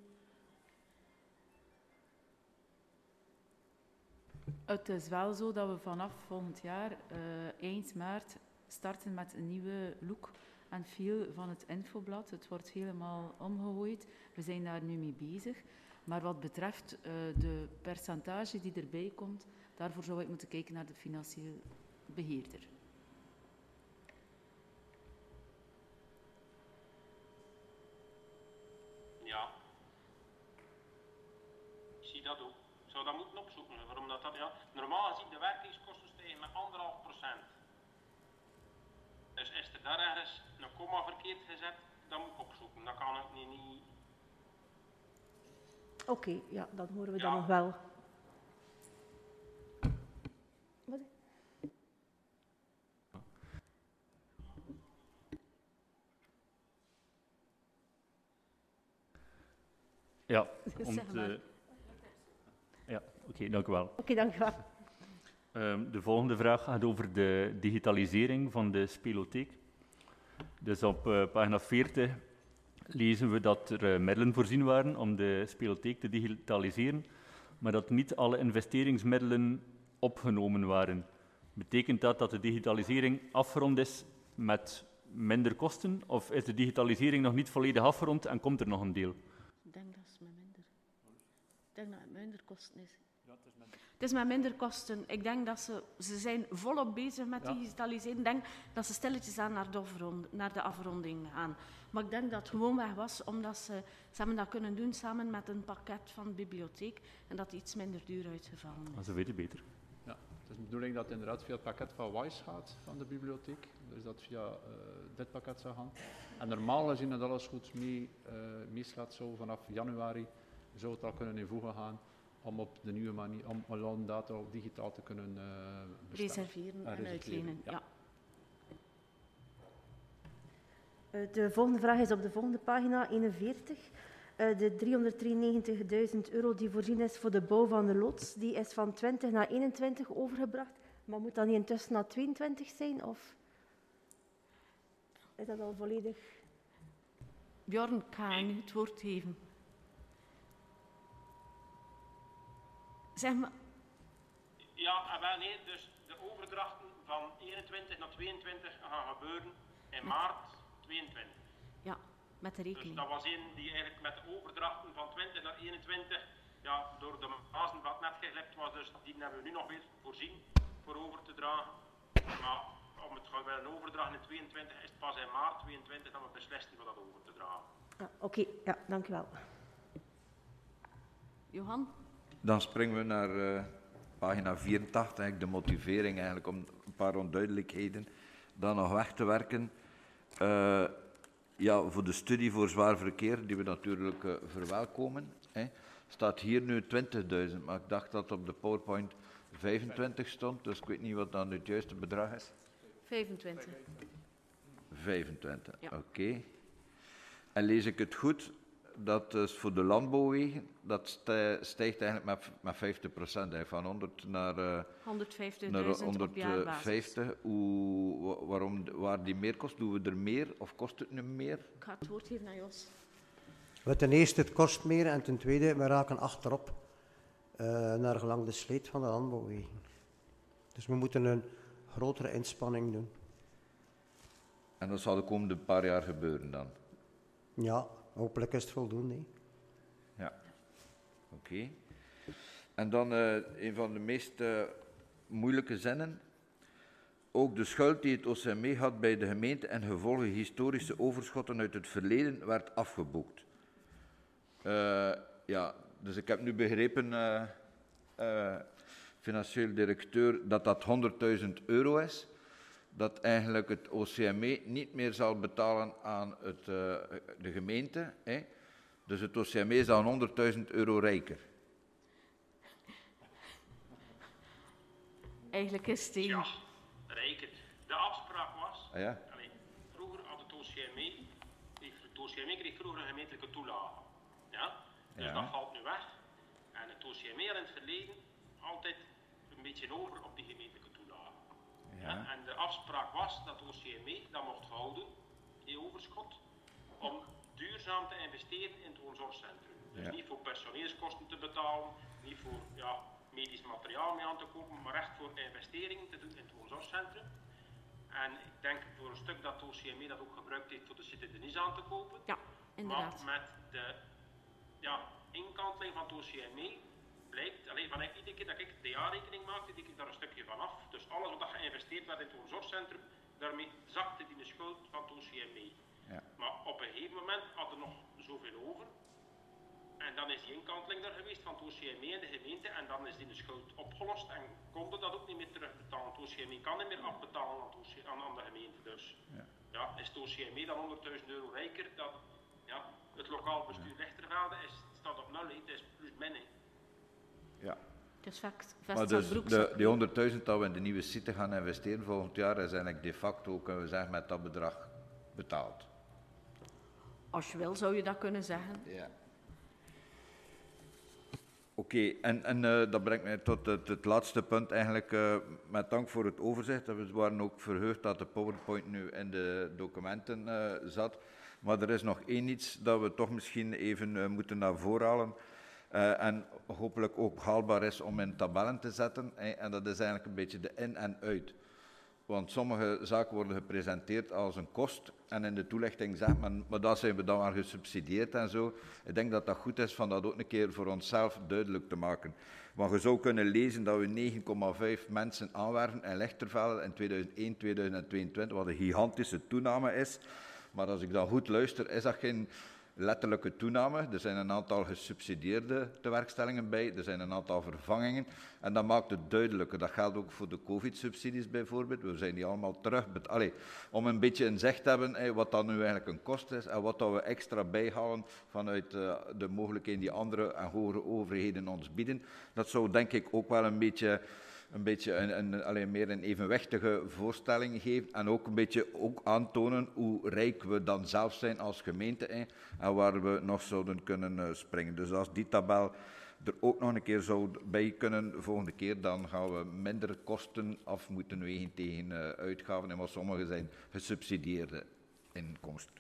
Het is wel zo dat we vanaf volgend jaar, uh, eind maart, starten met een nieuwe look en feel van het infoblad. Het wordt helemaal omgegooid. We zijn daar nu mee bezig. Maar wat betreft uh, de percentage die erbij komt, daarvoor zou ik moeten kijken naar de financieel beheerder. Ja. Ik zie dat ook. Ik zou dat moeten opzoeken. Waarom dat, dat ja. Normaal gezien de werkingskosten stijgen met anderhalf procent. Dus is er daar ergens een komma verkeerd gezet, dan moet ik opzoeken. Dat kan ik niet. niet... Oké, okay, ja, dan horen we ja. dan nog wel. Wat? Ja, om te... ja oké, okay, dank u wel. Oké, okay, dank u wel. Um, de volgende vraag gaat over de digitalisering van de spelotheek. Dus op uh, pagina veertig lezen we dat er uh, middelen voorzien waren om de spelotheek te digitaliseren, maar dat niet alle investeringsmiddelen opgenomen waren. Betekent dat dat de digitalisering afgerond is met minder kosten, of is de digitalisering nog niet volledig afgerond en komt er nog een deel? Ik denk dat het met minder, ik denk dat het minder kosten is. Ja, het is minder. Het is met minder kosten. Ik denk dat ze, ze zijn volop bezig met ja. digitaliseren. Ik denk dat ze stilletjes aan naar de, afrond, naar de afronding gaan. Maar ik denk dat het gewoonweg was, omdat ze, ze hebben dat kunnen doen samen met een pakket van de bibliotheek en dat iets minder duur uitgevallen is. Maar ze weten beter. Ja, het is de bedoeling dat het inderdaad via het pakket van Wise gaat, van de bibliotheek. Dus dat via uh, dit pakket zou gaan. En normaal gezien dat alles goed mee, uh, meeslaat, zo vanaf januari zou het al kunnen invoegen gaan om op de nieuwe manier, om online data digitaal te kunnen uh, reserveren en, en uitlenen. Ja. Ja. Uh, de volgende vraag is op de volgende pagina eenenveertig. Uh, de driehonderddrieënnegentigduizend euro die voorzien is voor de bouw van de loods, die is van twintig naar eenentwintig overgebracht. Maar moet dat niet intussen naar tweeëntwintig zijn? Of is dat al volledig? Bjorn, kan je het woord geven? Zeg maar. Ja, wel nee, dus de overdrachten van eenentwintig naar tweeëntwintig gaan gebeuren in maart tweeëntwintig. Ja, met de rekening. Dus dat was een die eigenlijk met de overdrachten van twintig naar eenentwintig, ja, door de mazen wat net geglipt was, dus die hebben we nu nog weer voorzien voor over te dragen. Maar om het gaan willen overdragen in tweeëntwintig is het pas in maart tweeëntwintig dat we beslissen voor dat over te dragen. Ja, Oké, okay. Ja, dank u wel. Johan? Dan springen we naar uh, pagina vierentachtig, eigenlijk de motivering eigenlijk om een paar onduidelijkheden dan nog weg te werken. Uh, ja, voor de studie voor zwaar verkeer, die we natuurlijk uh, verwelkomen, hè, staat hier nu twintigduizend, maar ik dacht dat op de PowerPoint vijfentwintig stond, dus ik weet niet wat dan het juiste bedrag is. vijfentwintig. vijfentwintig, ja. Oké. Okay. En lees ik het goed? Dat is voor de landbouwwegen, dat stijgt eigenlijk met, met vijftig procent, van honderd naar, uh, honderdvijftigduizend op jaarbasis. Hoe, waarom, waar die meerkost? Doen we er meer of kost het nu meer? Ik ga het woord geven naar Jos. Ten eerste, het kost meer en ten tweede, we raken achterop uh, naar gelang de sleet van de landbouwwegen. Dus we moeten een grotere inspanning doen. En dat zal de komende paar jaar gebeuren dan? Ja. Hopelijk is het voldoende. Ja, oké. Okay. En dan uh, een van de meest uh, moeilijke zinnen. Ook de schuld die het O C M E had bij de gemeente en gevolgen historische overschotten uit het verleden werd afgeboekt. Uh, ja, dus ik heb nu begrepen, uh, uh, financieel directeur, dat dat honderdduizend euro is. Dat eigenlijk het O C M E niet meer zal betalen aan het, uh, de gemeente. Hè. Dus het O C M E is dan honderdduizend euro rijker. Eigenlijk is het ja, rijker. De afspraak was, ah, ja. allee, vroeger had het O C M E, het O C M E kreeg vroeger een gemeentelijke toelage. Ja? Dus ja. Dat valt nu weg. En het O C M E had in het verleden altijd een beetje over op die gemeentelijke toelage. Ja. Ja, en de afspraak was dat O C M E dat mocht houden, die overschot, om duurzaam te investeren in het woonzorgcentrum. Dus ja. Niet voor personeelskosten te betalen, niet voor ja, medisch materiaal mee aan te kopen, maar echt voor investeringen te doen in het woonzorgcentrum. En ik denk voor een stuk dat O C M E dat ook gebruikt heeft voor de Cité Denise aan te kopen. Ja, inderdaad. Maar met de ja, inkanteling van het O C M E blijkt, alleen van iedere keer dat ik de jaarrekening maakte, deed ik daar een stukje van af. Dus alles wat geïnvesteerd werd in het woonzorgcentrum, daarmee zakte die de schuld van het O C M E. Ja. Maar op een gegeven moment hadden we nog zoveel over. En dan is die inkanteling er geweest van het O C M E en de gemeente en dan is die de schuld opgelost en konden dat ook niet meer terugbetalen. Het O C M E kan niet meer afbetalen aan, het O C, aan, aan de gemeente. Dus ja. Ja, is het O C M E dan honderdduizend euro rijker, dat ja, het lokaal bestuur Lichtervelde is, staat op nul, het is plus min. Ja. Dus vast, Maar dus de, die honderdduizend dat we in de nieuwe site gaan investeren volgend jaar is eigenlijk de facto, kunnen we zeggen, met dat bedrag betaald. Als je wil, zou je dat kunnen zeggen. Ja. Oké, okay, en, en uh, dat brengt mij tot het, het laatste punt eigenlijk. Uh, met dank voor het overzicht. We waren ook verheugd dat de PowerPoint nu in de documenten uh, zat. Maar er is nog één iets dat we toch misschien even uh, moeten naar voren halen. Uh, en hopelijk ook haalbaar is om in tabellen te zetten. Eh, en dat is eigenlijk een beetje de in en uit. Want sommige zaken worden gepresenteerd als een kost en in de toelichting zegt men, maar dat zijn we dan wel gesubsidieerd en zo. Ik denk dat dat goed is van dat ook een keer voor onszelf duidelijk te maken. Want je zou kunnen lezen dat we negen komma vijf mensen aanwerven in Lichtervelde in tweeduizend één tot tweeduizend tweeëntwintig, wat een gigantische toename is. Maar als ik dan goed luister, is dat geen letterlijke toename. Er zijn een aantal gesubsidieerde tewerkstellingen bij, er zijn een aantal vervangingen. En dat maakt het duidelijker. Dat geldt ook voor de COVID-subsidies bijvoorbeeld. We zijn die allemaal terug. Allee, om een beetje een zicht te hebben hey, wat dat nu eigenlijk een kost is en wat dat we extra bijhalen vanuit uh, de mogelijkheden die andere en hogere overheden ons bieden. Dat zou denk ik ook wel een beetje... een beetje een, een, alleen meer een evenwichtige voorstelling geven en ook een beetje ook aantonen hoe rijk we dan zelf zijn als gemeente hè, en waar we nog zouden kunnen uh, springen. Dus als die tabel er ook nog een keer zou bij kunnen de volgende keer, dan gaan we minder kosten af moeten wegen tegen uh, uitgaven, en wat sommige zijn gesubsidieerde inkomsten.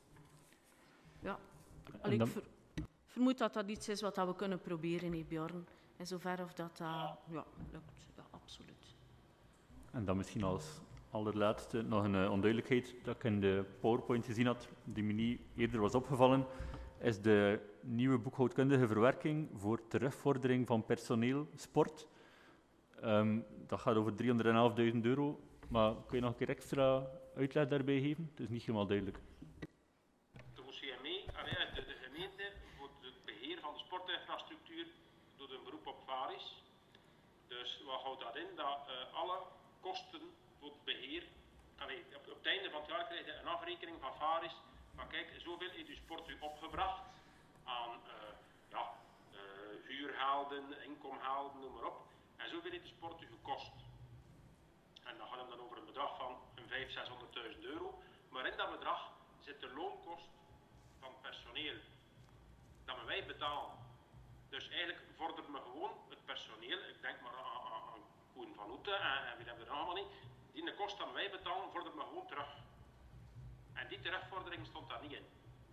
Ja, Allee, ik ver, vermoed dat dat iets is wat we kunnen proberen, hè, Bjorn. In zover of dat, uh, ja, lukt. Ja, absoluut. En dan misschien als allerlaatste nog een uh, onduidelijkheid dat ik in de PowerPoint gezien had, die me niet eerder was opgevallen, is de nieuwe boekhoudkundige verwerking voor terugvordering van personeel sport. Um, dat gaat over driehonderdduizend euro, maar kun je nog een keer extra uitleg daarbij geven? Het is niet helemaal duidelijk. De O C M E, de, de gemeente, voor het beheer van de sportinfrastructuur doet een beroep op VARIS. Dus wat houdt dat in? Dat uh, alle kosten voor het beheer, allee, op, op het einde van het jaar krijg je een afrekening van VARIS. Maar kijk, zoveel heeft uw sport u opgebracht aan uh, ja, uh, huurgelden, inkomgelden, noem maar op. En zoveel heeft de sport u gekost. En dan gaat het dan over een bedrag van een vijfhonderdduizend, zeshonderdduizend euro. Maar in dat bedrag zit de loonkost van personeel dat we wij betalen. Dus eigenlijk vordert me gewoon het personeel, ik denk maar aan, aan, aan Koen van Oete en, en wie hebben we er allemaal niet, die de kost dat wij betalen, vordert me gewoon terug. En die terugvordering stond daar niet in.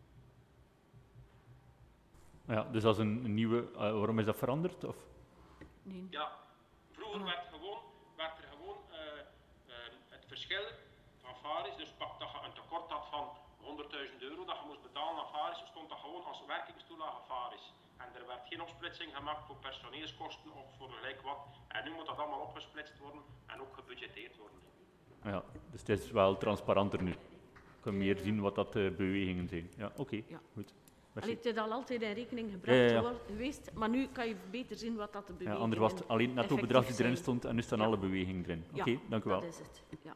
Ja, dus als een, een nieuwe, uh, waarom is dat veranderd? Of? Nee. Ja, vroeger werd, gewoon, werd er gewoon uh, uh, het verschil van VARIS, dus pak dat je een tekort had van honderdduizend euro dat je moest betalen aan VARIS, stond dat gewoon als werkingstoelage VARIS. En er werd geen opsplitsing gemaakt voor personeelskosten of voor gelijk wat. En nu moet dat allemaal opgesplitst worden en ook gebudgeteerd worden. Ja, dus het is wel transparanter nu. Je kunt meer zien wat dat de bewegingen zijn. Ja, oké, okay, ja. Goed. Allee, het is al altijd in rekening gebracht ja, ja, ja. geweest, maar nu kan je beter zien wat dat de bewegingen ja, anders was het alleen net het bedrag die erin stond en nu staan ja. alle bewegingen erin. Oké, okay, ja, dank u wel. dat is het. Ja.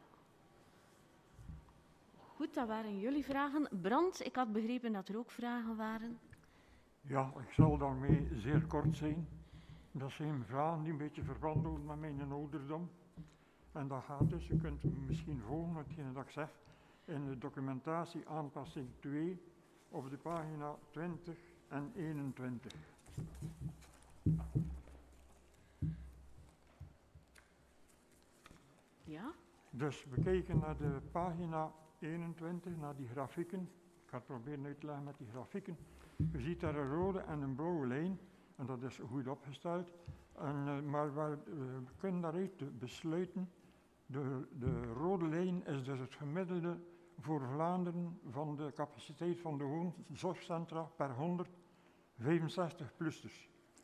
Goed, dat waren jullie vragen. Brand, ik had begrepen dat er ook vragen waren. Ja, ik zal daarmee zeer kort zijn. Dat zijn vragen die een beetje verband houden met mijn ouderdom. En dat gaat dus, je kunt misschien volgen hetgene dat ik zeg, in de documentatie aanpassing twee op de pagina twintig en eenentwintig. Ja? Dus we kijken naar de pagina eenentwintig, naar die grafieken. Ik ga het proberen uit te leggen met die grafieken. Je ziet daar een rode en een blauwe lijn, en dat is goed opgesteld. En, uh, maar waar, uh, we kunnen daaruit besluiten, de, de rode lijn is dus het gemiddelde voor Vlaanderen van de capaciteit van de woonzorgcentra per honderd vijfenzestig-plussers.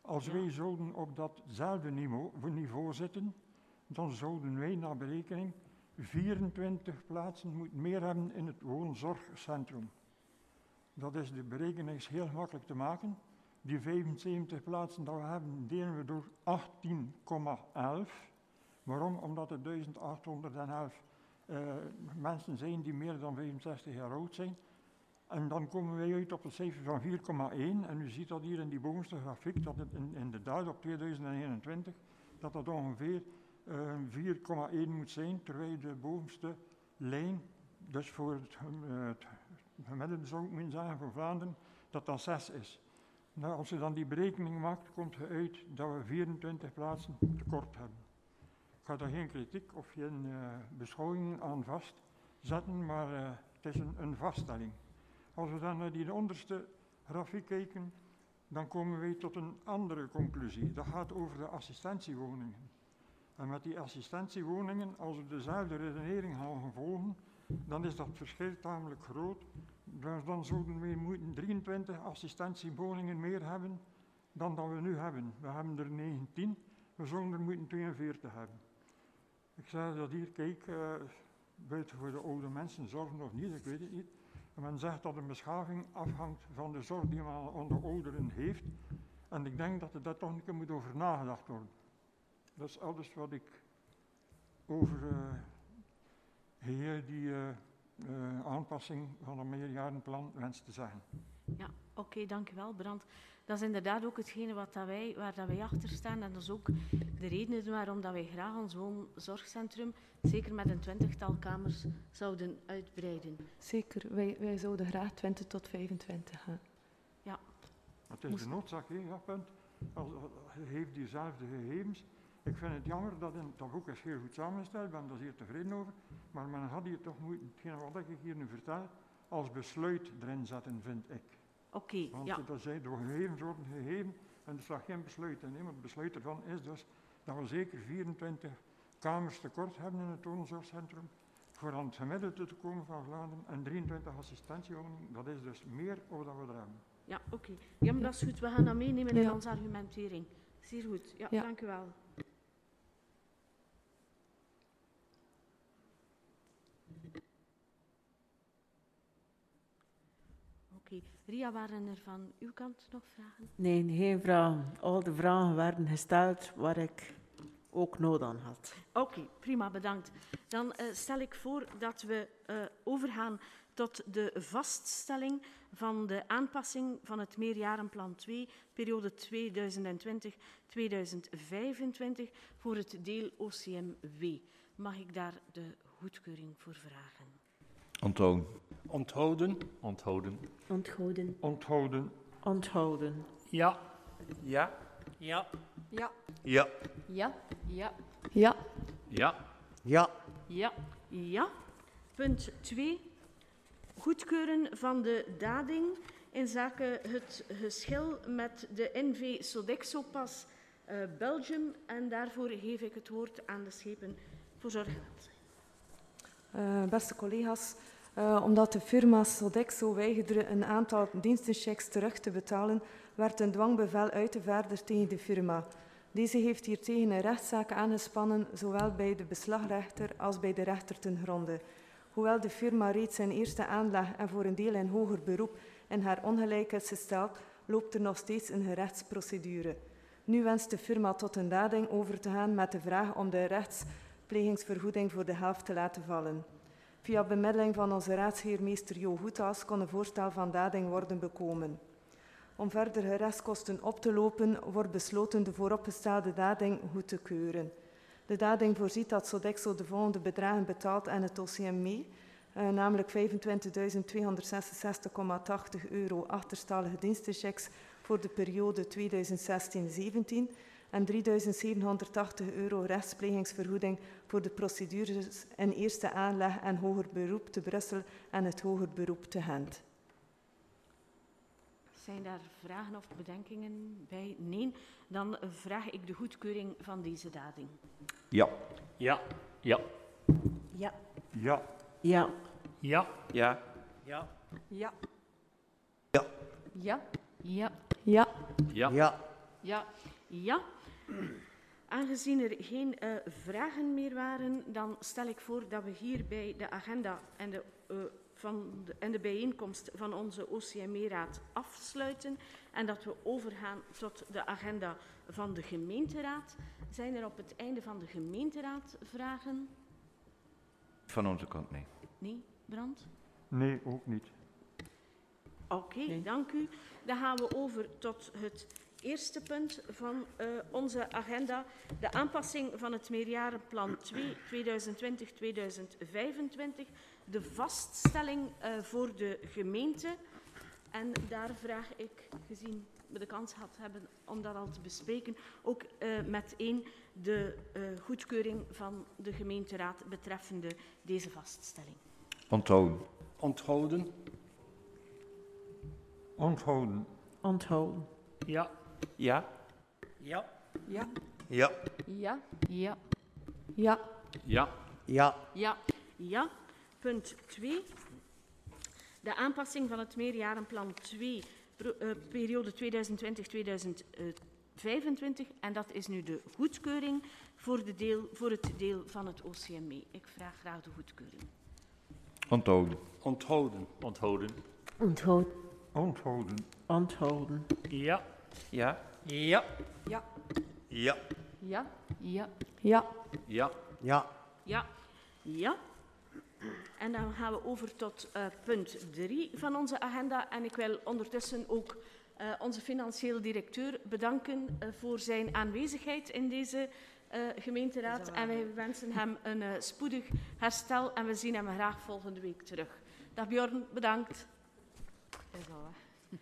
Als Ja. wij zouden op datzelfde niveau, niveau zitten, dan zouden wij naar berekening vierentwintig plaatsen moeten meer hebben in het woonzorgcentrum. Dat is de berekening is heel makkelijk te maken. Die vijfenzeventig plaatsen die we hebben, delen we door achttien komma elf. Waarom? Omdat er duizendachthonderdelf uh, mensen zijn die meer dan vijfenzestig jaar oud zijn. En dan komen wij uit op een cijfer van vier komma één. En u ziet dat hier in die bovenste grafiek, dat het in, inderdaad op tweeduizend eenentwintig, dat dat ongeveer uh, vier komma één moet zijn, terwijl de bovenste lijn, dus voor het, uh, het gemiddelde zou ik moeten zeggen voor Vlaanderen, dat dat zes is. Nou, als je dan die berekening maakt, komt je uit dat we vierentwintig plaatsen tekort hebben. Ik ga daar geen kritiek of geen uh, beschouwingen aan vastzetten, maar uh, het is een, een vaststelling. Als we dan naar die onderste grafiek kijken, dan komen wij tot een andere conclusie. Dat gaat over de assistentiewoningen. En met die assistentiewoningen, als we dezelfde redenering gaan volgen, dan is dat verschil tamelijk groot. Dus dan zouden we moeten drieëntwintig assistentiewoningen meer hebben dan dat we nu hebben. We hebben er negentien, we zouden er moeten tweeënveertig hebben. Ik zeg dat hier, kijk, uh, buiten voor de oude mensen zorgen of niet, ik weet het niet. En men zegt dat een beschaving afhangt van de zorg die men aan de ouderen heeft. En ik denk dat er daar toch een keer moet over nagedacht worden. Dat is alles wat ik over uh, geheel die uh, uh, aanpassing van een meerjarenplan wens te zeggen. Ja, oké, okay, dank u wel, Brand. Dat is inderdaad ook hetgene wat dat wij, waar dat wij achter staan. En dat is ook de reden waarom dat wij graag ons woonzorgcentrum, zeker met een twintigtal kamers, zouden uitbreiden. Zeker, wij, wij zouden graag twintig tot vijfentwintig gaan. Ja. Het is de noodzaak, hè, ja, punt. Als, je heeft diezelfde gegevens. Ik vind het jammer dat in dat boek is heel goed samengesteld, ik ben daar zeer tevreden over. Maar men had hier toch moeten, hetgeen wat ik hier nu vertel, als besluit erin zetten, vind ik. Oké, okay, Want ja. dat zijn door gegevens worden gegeven en er staat geen besluit in. Maar het besluit ervan is dus dat we zeker vierentwintig kamers tekort hebben in het woonzorgcentrum voor aan het gemiddelde te komen van Vlaanderen en drieëntwintig assistentiewoningen. Dat is dus meer of dat we er hebben. Ja, oké. Okay. Ja, maar dat is goed. We gaan dat meenemen ja. in onze argumentering. Zeer goed. Ja, ja. Dank u wel. Okay. Ria, waren er van uw kant nog vragen? Nee, geen vragen. Al de vragen werden gesteld waar ik ook nood aan had. Oké, okay, prima, bedankt. Dan uh, stel ik voor dat we uh, overgaan tot de vaststelling van de aanpassing van het meerjarenplan twee, periode tweeduizend twintig tot tweeduizend vijfentwintig voor het deel O C M W. Mag ik daar de goedkeuring voor vragen? Onthouden. Onthouden. Onthouden. Onthouden. Onthouden. Onthouden. Ja. Ja. Ja. Ja. Ja. Ja. Ja. Ja. Ja. Ja. Ja. Ja. Punt twee. Goedkeuren van de dading in zaken het geschil met de N V Sodexo-pas uh, Belgium. En daarvoor geef ik het woord aan de schepen voor zorg. Uh, beste collega's, uh, omdat de firma Sodexo weigerde een aantal dienstenchecks terug te betalen, werd een dwangbevel uitgevaardigd tegen de firma. Deze heeft hiertegen een rechtszaak aangespannen, zowel bij de beslagrechter als bij de rechter ten gronde. Hoewel de firma reeds in eerste aanleg en voor een deel in hoger beroep in haar ongelijk is gesteld, loopt er nog steeds een gerechtsprocedure. Nu wenst de firma tot een dading over te gaan met de vraag om de rechtsplegingsvergoeding voor de helft te laten vallen. Via bemiddeling van onze raadsheermeester Jo Goethals kon een voorstel van dading worden bekomen. Om verder gerechtskosten op te lopen, wordt besloten de vooropgestelde dading goed te keuren. De dading voorziet dat Sodexo de volgende bedragen betaalt aan het O C M mee, uh, namelijk vijfentwintigduizend tweehonderdzesenzestig komma tachtig euro achterstallige dienstenchecks voor de periode tweeduizend zestien zeventien en drieduizend zevenhonderdtachtig euro rechtsplegingsvergoeding voor de procedures in eerste aanleg en hoger beroep te Brussel en het hoger beroep te Gent. Zijn daar vragen of bedenkingen bij? Nee. Dan vraag ik de goedkeuring van deze dading. Ja. Ja. Ja. Ja. Ja. Ja. Ja. Ja. Ja. Ja. Ja. Ja. Ja. Ja. Ja. Ja. Ja. Ja. Aangezien er geen uh, vragen meer waren, dan stel ik voor dat we hierbij de agenda en de, uh, van de, en de bijeenkomst van onze O C M E-raad afsluiten en dat we overgaan tot de agenda van de gemeenteraad. Zijn er op het einde van de gemeenteraad vragen? Van onze kant, nee. Nee, Brand? Nee, ook niet. Oké, okay, nee. Dank u. Dan gaan we over tot het eerste punt van uh, onze agenda. De aanpassing van het meerjarenplan twee tweeduizend twintig tot tweeduizend vijfentwintig. De vaststelling uh, voor de gemeente. En daar vraag ik, gezien we de kans had hebben om dat al te bespreken, ook uh, meteen de uh, goedkeuring van de gemeenteraad betreffende deze vaststelling. Onthouden. Onthouden. Onthouden. Onthouden. Ja. Ja. Ja. Ja. Ja. Ja. Ja. Ja. Ja. Ja. Ja. Ja. Punt twee. De aanpassing van het meerjarenplan twee, uh, periode tweeduizend twintig tot tweeduizend vijfentwintig. En dat is nu de goedkeuring voor, de deel, voor het deel van het O C M E. Ik vraag graag de goedkeuring. Onthouden. Onthouden. Onthouden. Onthouden. Onthouden. Onthouden. Ja. Ja. Ja. Ja. Ja. Ja. Ja. Ja. Ja. Ja. Ja. Ja. En dan gaan we over tot uh, punt drie van onze agenda. En ik wil ondertussen ook uh, onze financieel directeur bedanken uh, voor zijn aanwezigheid in deze uh, gemeenteraad. En wij wensen hem een uh, spoedig herstel en we zien hem graag volgende week terug. Dag Bjorn, bedankt. Dat is al, hè.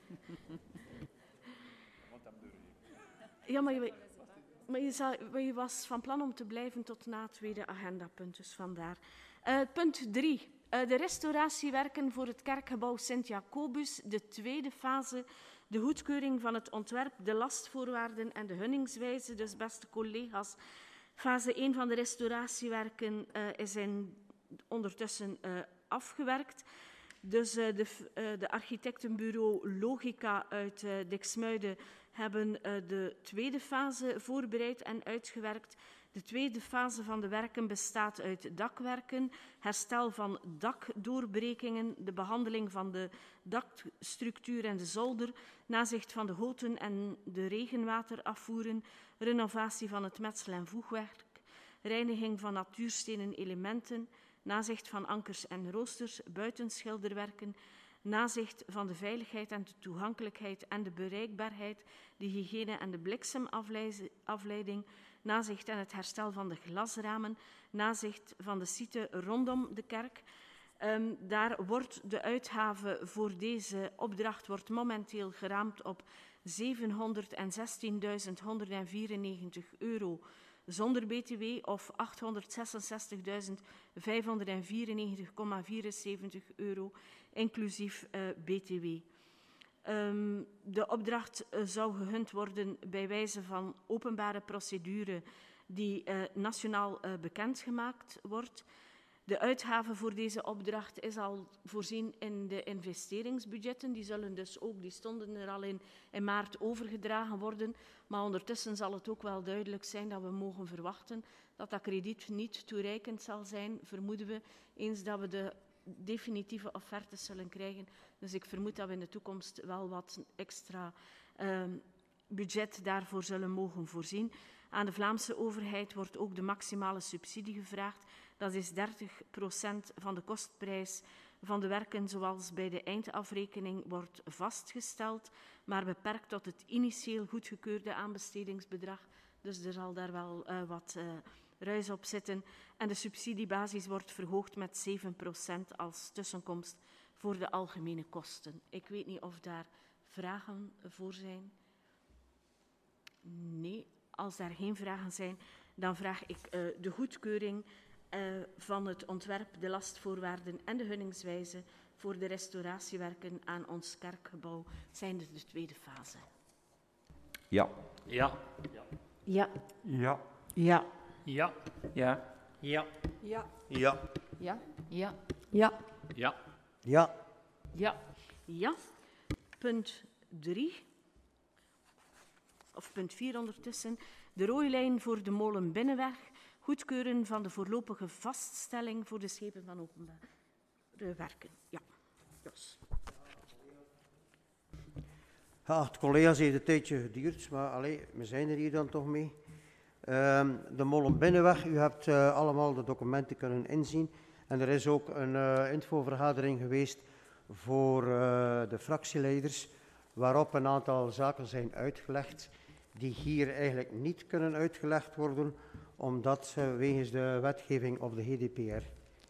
Ja, maar je, maar, je zal, maar je was van plan om te blijven tot na het tweede agendapunt, dus vandaar. Uh, punt drie. Uh, de restauratiewerken voor het kerkgebouw Sint-Jacobus, de tweede fase, de goedkeuring van het ontwerp, de lastvoorwaarden en de hunningswijze. Dus beste collega's, fase één van de restauratiewerken uh, is in, ondertussen uh, afgewerkt. Dus uh, de, uh, de architectenbureau Logica uit uh, Diksmuiden hebben uh, de tweede fase voorbereid en uitgewerkt. De tweede fase van de werken bestaat uit dakwerken, herstel van dakdoorbrekingen, de behandeling van de dakstructuur en de zolder, nazicht van de goten en de regenwaterafvoeren, renovatie van het metsel- en voegwerk, reiniging van natuurstenen elementen, nazicht van ankers en roosters, buitenschilderwerken, nazicht van de veiligheid en de toegankelijkheid en de bereikbaarheid, de hygiëne en de bliksemafleiding, nazicht en het herstel van de glasramen, nazicht van de site rondom de kerk. Um, daar wordt de uitgave voor deze opdracht wordt momenteel geraamd op zevenhonderdzestienduizend honderdvierennegentig euro zonder B T W of achthonderdzesenzestigduizend vijfhonderdvierennegentig komma vierenzeventig euro inclusief uh, B T W. Um, de opdracht uh, zou gehund worden bij wijze van openbare procedure die uh, nationaal uh, bekendgemaakt wordt. De uitgave voor deze opdracht is al voorzien in de investeringsbudgetten. Die zullen dus ook, die stonden er al in, in maart overgedragen worden. Maar ondertussen zal het ook wel duidelijk zijn dat we mogen verwachten dat dat krediet niet toereikend zal zijn, vermoeden we, eens dat we de definitieve offertes zullen krijgen. Dus ik vermoed dat we in de toekomst wel wat extra uh, budget daarvoor zullen mogen voorzien. Aan de Vlaamse overheid wordt ook de maximale subsidie gevraagd. Dat is dertig procent van de kostprijs van de werken zoals bij de eindafrekening wordt vastgesteld, maar beperkt tot het initieel goedgekeurde aanbestedingsbedrag. Dus er zal daar wel uh, wat uh, ruis op zitten. En de subsidiebasis wordt verhoogd met zeven procent als tussenkomst voor de algemene kosten. Ik weet niet of daar vragen voor zijn. Nee, als daar geen vragen zijn, dan vraag ik uh, de goedkeuring uh, van het ontwerp, de lastvoorwaarden en de hunningswijze voor de restauratiewerken aan ons kerkgebouw, zijn de, de tweede fase. Ja. Ja. Ja. Ja. Ja. Ja. Ja. Ja. Ja. Ja. Ja. Ja. Ja. Ja. Ja. Ja. Ja. Punt drie. of punt vier ondertussen, de rooilijn voor de molen Binnenweg, goedkeuren van de voorlopige vaststelling voor de schepen van openbare werken. Ja, Jos. Geacht collega's, heeft een tijdje geduurd, maar allee, we zijn er hier dan toch mee. Um, de molen Binnenweg, u hebt uh, allemaal de documenten kunnen inzien. En er is ook een uh, infovergadering geweest voor uh, de fractieleiders, waarop een aantal zaken zijn uitgelegd die hier eigenlijk niet kunnen uitgelegd worden, omdat uh, wegens de wetgeving op de G D P R.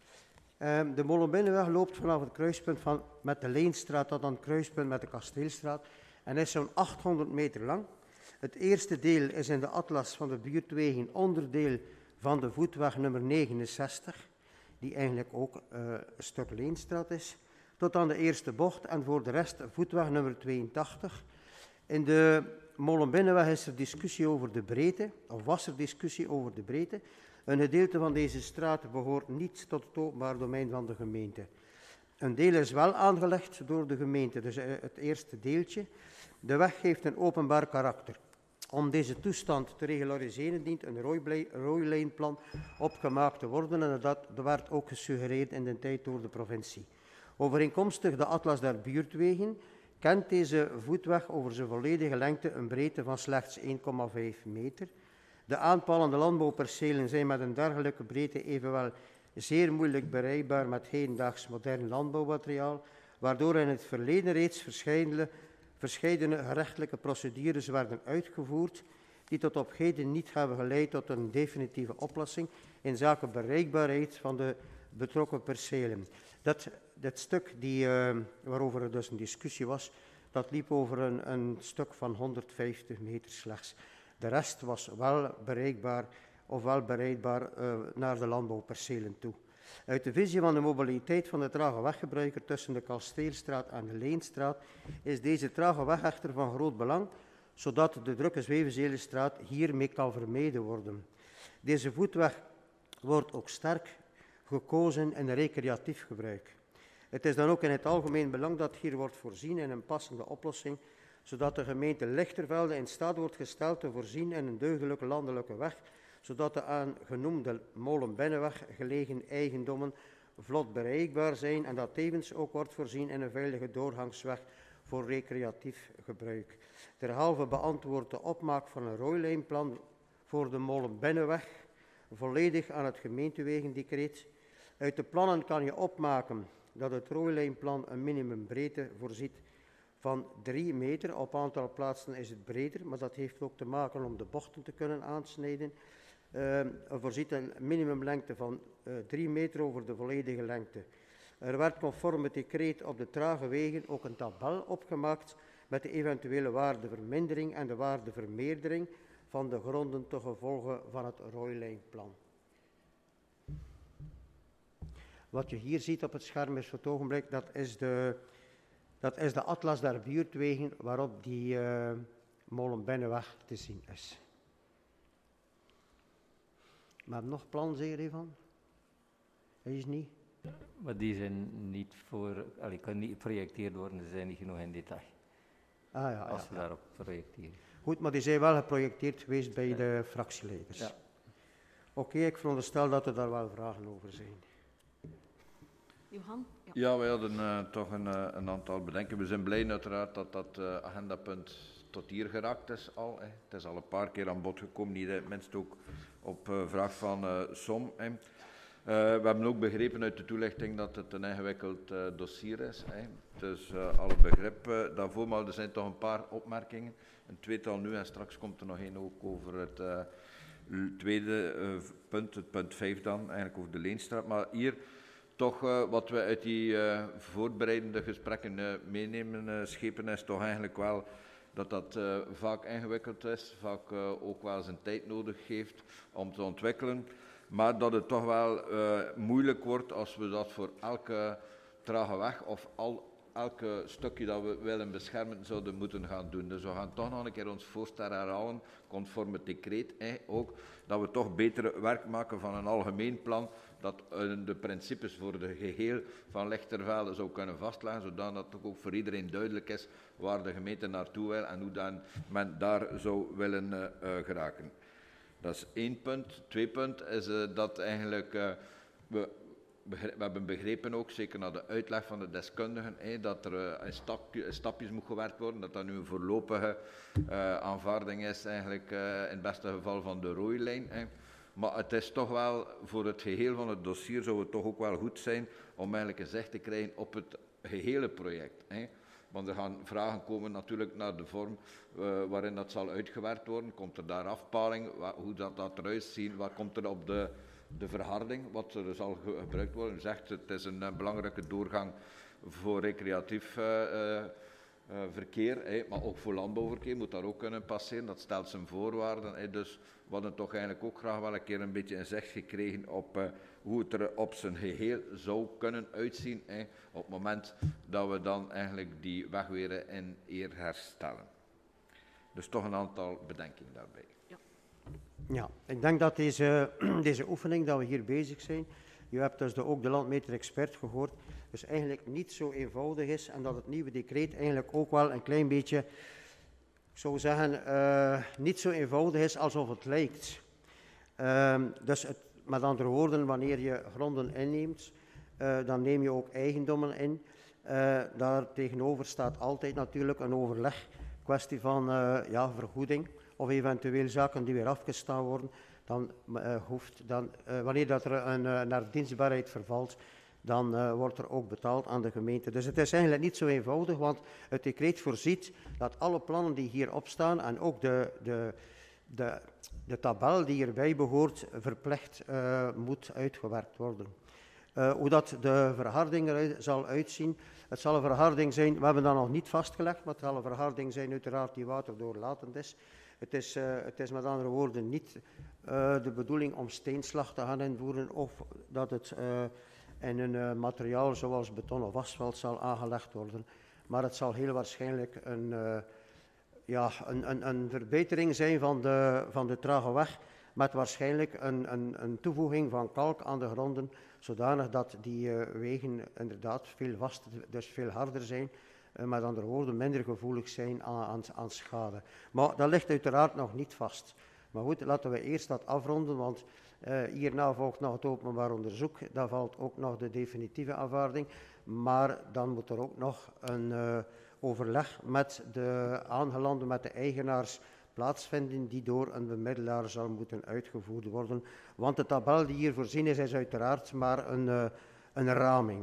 Um, de molen Binnenweg loopt vanaf het kruispunt van, met de Leenstraat tot aan het kruispunt met de Kasteelstraat en is zo'n achthonderd meter lang. Het eerste deel is in de atlas van de buurtwegen onderdeel van de voetweg nummer negenenzestig, die eigenlijk ook uh, een stuk Leenstraat is, tot aan de eerste bocht en voor de rest voetweg nummer tweeëntachtig. In de molen Binnenweg is er discussie over de breedte, of was er discussie over de breedte. Een gedeelte van deze straat behoort niet tot het openbaar domein van de gemeente. Een deel is wel aangelegd door de gemeente, dus het eerste deeltje. De weg heeft een openbaar karakter. Om deze toestand te regulariseren dient een rooilijnplan opgemaakt te worden en dat werd ook gesuggereerd in de tijd door de provincie. Overeenkomstig de atlas der buurtwegen kent deze voetweg over zijn volledige lengte een breedte van slechts één komma vijf meter. De aanpalende landbouwpercelen zijn met een dergelijke breedte evenwel zeer moeilijk bereikbaar met hedendaags modern landbouwmateriaal, waardoor in het verleden reeds verschillende Verscheidene gerechtelijke procedures werden uitgevoerd die tot op heden niet hebben geleid tot een definitieve oplossing in zaken bereikbaarheid van de betrokken percelen. Dat, dat stuk die, uh, waarover er dus een discussie was, dat liep over een, een stuk van honderdvijftig meter slechts. De rest was wel bereikbaar of wel bereikbaar uh, naar de landbouwpercelen toe. Uit de visie van de mobiliteit van de trage weggebruiker tussen de Kasteelstraat en de Leenstraat is deze trage weg echter van groot belang, zodat de drukke Zwevenzelenstraat hiermee kan vermeden worden. Deze voetweg wordt ook sterk gekozen in recreatief gebruik. Het is dan ook in het algemeen belang dat hier wordt voorzien in een passende oplossing, zodat de gemeente Lichtervelde in staat wordt gesteld te voorzien in een deugdelijke landelijke weg, zodat de aan genoemde molen Binnenweg gelegen eigendommen vlot bereikbaar zijn en dat tevens ook wordt voorzien in een veilige doorgangsweg voor recreatief gebruik. Derhalve beantwoordt de opmaak van een rooilijnplan voor de molen Binnenweg volledig aan het gemeentewegendecreet. Uit de plannen kan je opmaken dat het rooilijnplan een minimumbreedte voorziet van drie meter. Op een aantal plaatsen is het breder, maar dat heeft ook te maken om de bochten te kunnen aansnijden. Uh, voorziet een minimumlengte van uh, drie meter over de volledige lengte. Er werd conform het decreet op de trage wegen ook een tabel opgemaakt met de eventuele waardevermindering en de waardevermeerdering van de gronden te gevolge van het rooilijnplan. Wat je hier ziet op het scherm is voor het ogenblik, dat is de, dat is de atlas der buurtwegen waarop die uh, molen Binnenweg te zien is. Maar nog plan, zeg je ervan? Is niet? Maar die zijn niet voor, allee, kan niet geprojecteerd worden, ze zijn niet genoeg in detail. Ah, ja, als ja, we ja. daarop projecteren. Goed, maar die zijn wel geprojecteerd geweest bij ja. de fractieleiders. Ja. Oké, okay, ik veronderstel dat er daar wel vragen over zijn. Johan? Ja, ja wij hadden uh, toch een, uh, een aantal bedenken. We zijn blij uiteraard dat dat uh, agendapunt tot hier geraakt is al. Hè. Het is al een paar keer aan bod gekomen, niet minst ook op uh, vraag van uh, Som. Hè. Uh, we hebben ook begrepen uit de toelichting dat het een ingewikkeld uh, dossier is. Hè. Dus uh, alle begrip uh, daarvoor, maar er zijn toch een paar opmerkingen. Een tweetal nu en straks komt er nog één ook over het uh, tweede uh, punt, het punt vijf dan, eigenlijk over de Leenstraat. Maar hier toch uh, wat we uit die uh, voorbereidende gesprekken uh, meenemen, uh, schepen, is toch eigenlijk wel dat dat uh, vaak ingewikkeld is, vaak uh, ook wel zijn tijd nodig heeft om te ontwikkelen. Maar dat het toch wel uh, moeilijk wordt als we dat voor elke trage weg of al elke stukje dat we willen beschermen zouden moeten gaan doen. Dus we gaan toch nog een keer ons voorstel herhalen, conform het decreet eh, ook, dat we toch beter werk maken van een algemeen plan dat uh, de principes voor de geheel van Lichtervelde zou kunnen vastleggen, zodat het ook voor iedereen duidelijk is waar de gemeente naartoe wil en hoe dan men daar zou willen uh, uh, geraken. Dat is één punt. Twee punt is uh, dat eigenlijk uh, we, we hebben begrepen ook, zeker na de uitleg van de deskundigen, eh, dat er uh, in, stap, in stapjes moet gewerkt worden, dat dat nu een voorlopige uh, aanvaarding is, eigenlijk uh, in het beste geval van de rode lijn. Eh. Maar het is toch wel, voor het geheel van het dossier zou het toch ook wel goed zijn om eigenlijk een zicht te krijgen op het gehele project. Eh. Want er gaan vragen komen natuurlijk naar de vorm uh, waarin dat zal uitgewerkt worden. Komt er daar afpaling, wat, hoe dat, dat eruit ziet, wat komt er op de, de verharding, wat er zal ge gebruikt worden. U zegt het is een uh, belangrijke doorgang voor recreatief uh, uh, uh, verkeer, eh, maar ook voor landbouwverkeer moet daar ook kunnen passeren. Dat stelt zijn voorwaarden. Eh, dus we hadden toch eigenlijk ook graag wel een keer een beetje een zicht gekregen op uh, hoe het er op zijn geheel zou kunnen uitzien, eh, op het moment dat we dan eigenlijk die weg weer in eer herstellen. Dus toch een aantal bedenkingen daarbij. Ja, ja, ik denk dat deze, deze oefening, dat we hier bezig zijn, je hebt dus de, ook de landmeter-expert gehoord, dus eigenlijk niet zo eenvoudig is en dat het nieuwe decreet eigenlijk ook wel een klein beetje, ik zou zeggen, uh, niet zo eenvoudig is alsof het lijkt. Uh, dus het, met andere woorden, wanneer je gronden inneemt, uh, dan neem je ook eigendommen in. Uh, daar tegenover staat altijd natuurlijk een overleg, kwestie van uh, ja, vergoeding of eventueel zaken die weer afgestaan worden. Dan, uh, hoeft, dan, uh, wanneer dat er een, uh, naar dienstbaarheid vervalt, dan uh, wordt er ook betaald aan de gemeente. Dus het is eigenlijk niet zo eenvoudig, want het decreet voorziet dat alle plannen die hierop staan en ook de, de, de, de tabel die erbij behoort, verplicht uh, moet uitgewerkt worden. Uh, hoe dat de verharding eruit zal uitzien, het zal een verharding zijn, we hebben dat nog niet vastgelegd, maar het zal een verharding zijn uiteraard die waterdoorlatend is. Het is, uh, het is met andere woorden niet uh, de bedoeling om steenslag te gaan invoeren of dat het uh, in een uh, materiaal zoals beton of asfalt zal aangelegd worden. Maar het zal heel waarschijnlijk een, uh, ja, een, een, een verbetering zijn van de, van de trage weg, met waarschijnlijk een, een, een toevoeging van kalk aan de gronden, zodanig dat die uh, wegen inderdaad veel vaster, dus veel harder zijn, uh, met andere woorden minder gevoelig zijn aan, aan, aan schade. Maar dat ligt uiteraard nog niet vast. Maar goed, laten we eerst dat afronden, want uh, hierna volgt nog het openbaar onderzoek. Daar valt ook nog de definitieve aanvaarding. Maar dan moet er ook nog een uh, overleg met de aangelanden, met de eigenaars plaatsvinden, die door een bemiddelaar zal moeten uitgevoerd worden. Want de tabel die hier voorzien is, is uiteraard maar een, uh, een raming.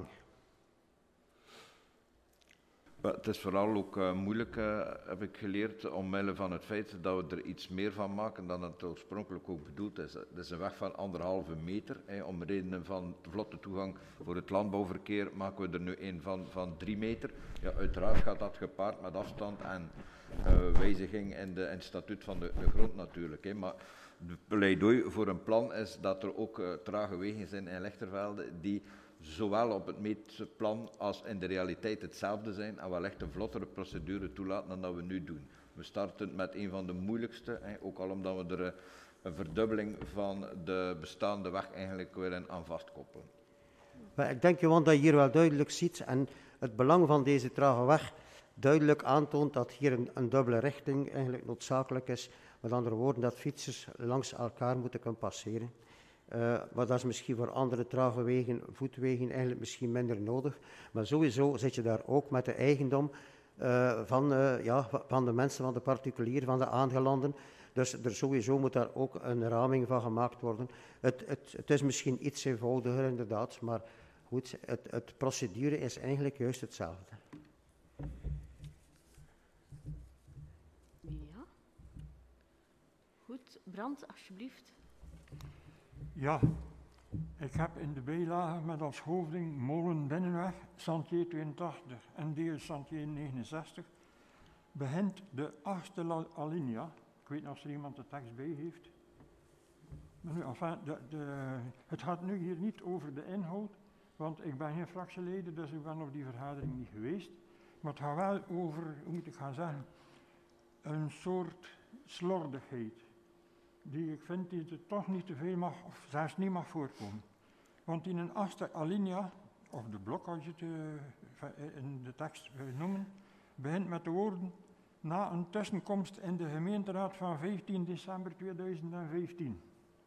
Het is vooral ook uh, moeilijk, uh, heb ik geleerd, omwille van het feit dat we er iets meer van maken dan het oorspronkelijk ook bedoeld is. Het is een weg van anderhalve meter. Eh, om redenen van vlotte toegang voor het landbouwverkeer maken we er nu een van, van drie meter. Ja, uiteraard gaat dat gepaard met afstand en uh, wijziging in, de, in het statuut van de, de grond natuurlijk. Eh. Maar het pleidooi voor een plan is dat er ook uh, trage wegen zijn in Lichtervelde die zowel op het meetplan als in de realiteit hetzelfde zijn en wellicht een vlottere procedure toelaten dan dat we nu doen. We starten met een van de moeilijkste, hè, ook al omdat we er een verdubbeling van de bestaande weg eigenlijk weer aan vastkoppelen. Maar ik denk, Johan, dat je hier wel duidelijk ziet en het belang van deze trage weg duidelijk aantoont dat hier een, een dubbele richting eigenlijk noodzakelijk is. Met andere woorden, dat fietsers langs elkaar moeten kunnen passeren. Uh, maar dat is misschien voor andere trage wegen, voetwegen, eigenlijk misschien minder nodig. Maar sowieso zit je daar ook met de eigendom uh, van, uh, ja, van de mensen, van de particulier, van de aangelanden. Dus er sowieso moet daar ook een raming van gemaakt worden. Het, het, het is misschien iets eenvoudiger inderdaad, maar goed, het, het procedure is eigenlijk juist hetzelfde. Ja. Goed, Brand, alsjeblieft. Ja, ik heb in de bijlage met als hoofding Molen Binnenweg, Chantier tweeëntachtig en deel Chantier negenenzestig, begint de achtste alinea. Ik weet niet of er iemand de tekst bij heeft. Maar nu, enfin, de, de, het gaat nu hier niet over de inhoud, want ik ben geen fractieleden, dus ik ben op die vergadering niet geweest. Maar het gaat wel over, hoe moet ik gaan zeggen, een soort slordigheid, die ik vind die er toch niet te veel mag, of zelfs niet mag voorkomen. Want in een achtste alinea, of de blok als je het uh, in de tekst wil noemen, begint met de woorden: na een tussenkomst in de gemeenteraad van vijftien december tweeduizend vijftien.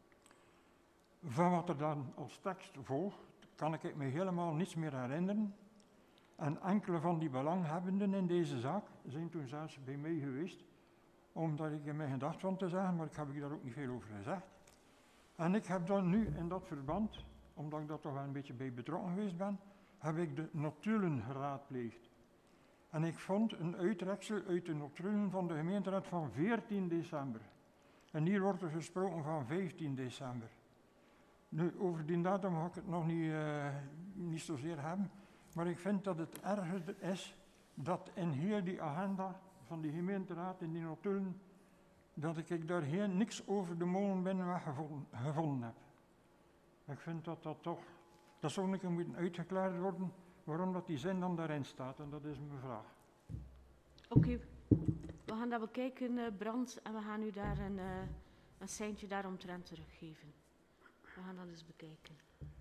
Van wat er dan als tekst volgt, kan ik me helemaal niets meer herinneren. En enkele van die belanghebbenden in deze zaak zijn toen zelfs bij mij geweest, omdat ik in mijn gedacht van te zeggen, maar ik heb daar ook niet veel over gezegd. En ik heb dan nu in dat verband, omdat ik daar toch wel een beetje bij betrokken geweest ben, heb ik de notulen geraadpleegd. En ik vond een uittreksel uit de notulen van de gemeenteraad van veertien december. En hier wordt er gesproken van vijftien december. Nu, over die datum ga ik het nog niet, uh, niet zozeer hebben, maar ik vind dat het erger is dat in heel die agenda van die gemeenteraad, in die notulen, dat ik daar heel niks over de Molenbinnenweg gevonden, gevonden heb. Ik vind dat dat toch, dat zou een keer moeten uitgeklaard worden, waarom dat die zin dan daarin staat, en dat is mijn vraag. Oké, okay. We gaan dat bekijken, uh, Brand, en we gaan u daar een, uh, een seintje daaromtrent teruggeven. We gaan dat eens bekijken.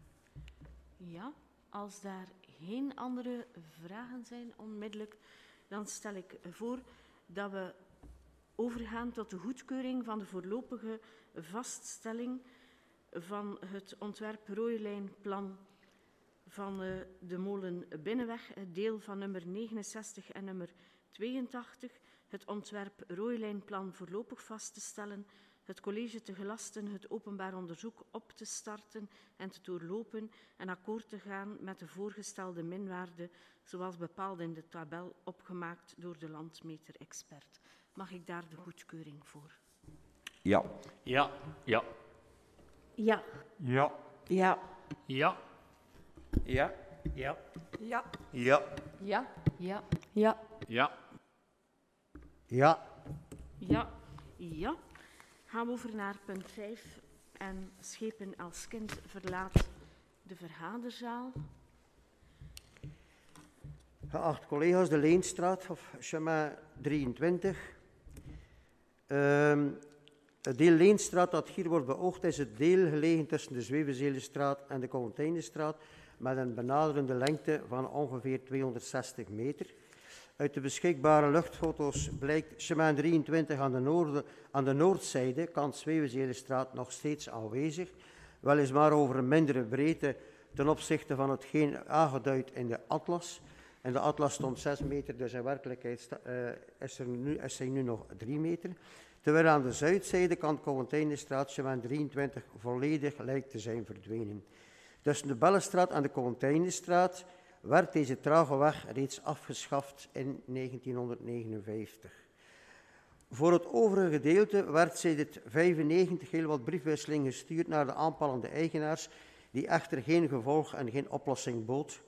Ja, als daar geen andere vragen zijn onmiddellijk, dan stel ik voor dat we overgaan tot de goedkeuring van de voorlopige vaststelling van het ontwerp Rooilijnplan van uh, de molen Binnenweg, het deel van nummer negenenzestig en nummer tweeëntachtig, het ontwerp Rooilijnplan voorlopig vast te stellen, het college te gelasten het openbaar onderzoek op te starten en te doorlopen en akkoord te gaan met de voorgestelde minwaarde zoals bepaald in de tabel opgemaakt door de landmeter-expert. Mag ik daar de goedkeuring voor? Ja. Ja. Ja. Ja. Ja. Ja. Ja. Ja. Ja. Ja. Ja. Ja. Ja. Ja. Ja. Ja. Ja. Ja. Gaan we over naar punt vijf. En Schepen als kind verlaat de vergaderzaal. Geachte collega's, de Leenstraat, of chemin drieëntwintig. Um, het deel Leenstraat dat hier wordt beoogd is het deel gelegen tussen de Zwevenzelenstraat en de Containerstraat met een benaderende lengte van ongeveer tweehonderdzestig meter. Uit de beschikbare luchtfoto's blijkt chemin drieëntwintig aan de, noorden, aan de noordzijde, kant Zwevenzelenstraat, nog steeds aanwezig. Weliswaar over een mindere breedte ten opzichte van hetgeen aangeduid in de atlas. En de atlas stond zes meter, dus in werkelijkheid uh, is, er nu, is hij nu nog drie meter. Terwijl aan de zuidzijde kant Containerstraat chemin drieëntwintig volledig lijkt te zijn verdwenen. Tussen de Bellenstraat en de Containerstraat werd deze trage weg reeds afgeschaft in negentienhonderdnegenenvijftig. Voor het overige gedeelte werd sedert vijfennegentig heel wat briefwisseling gestuurd naar de aanpalende eigenaars, die echter geen gevolg en geen oplossing bood.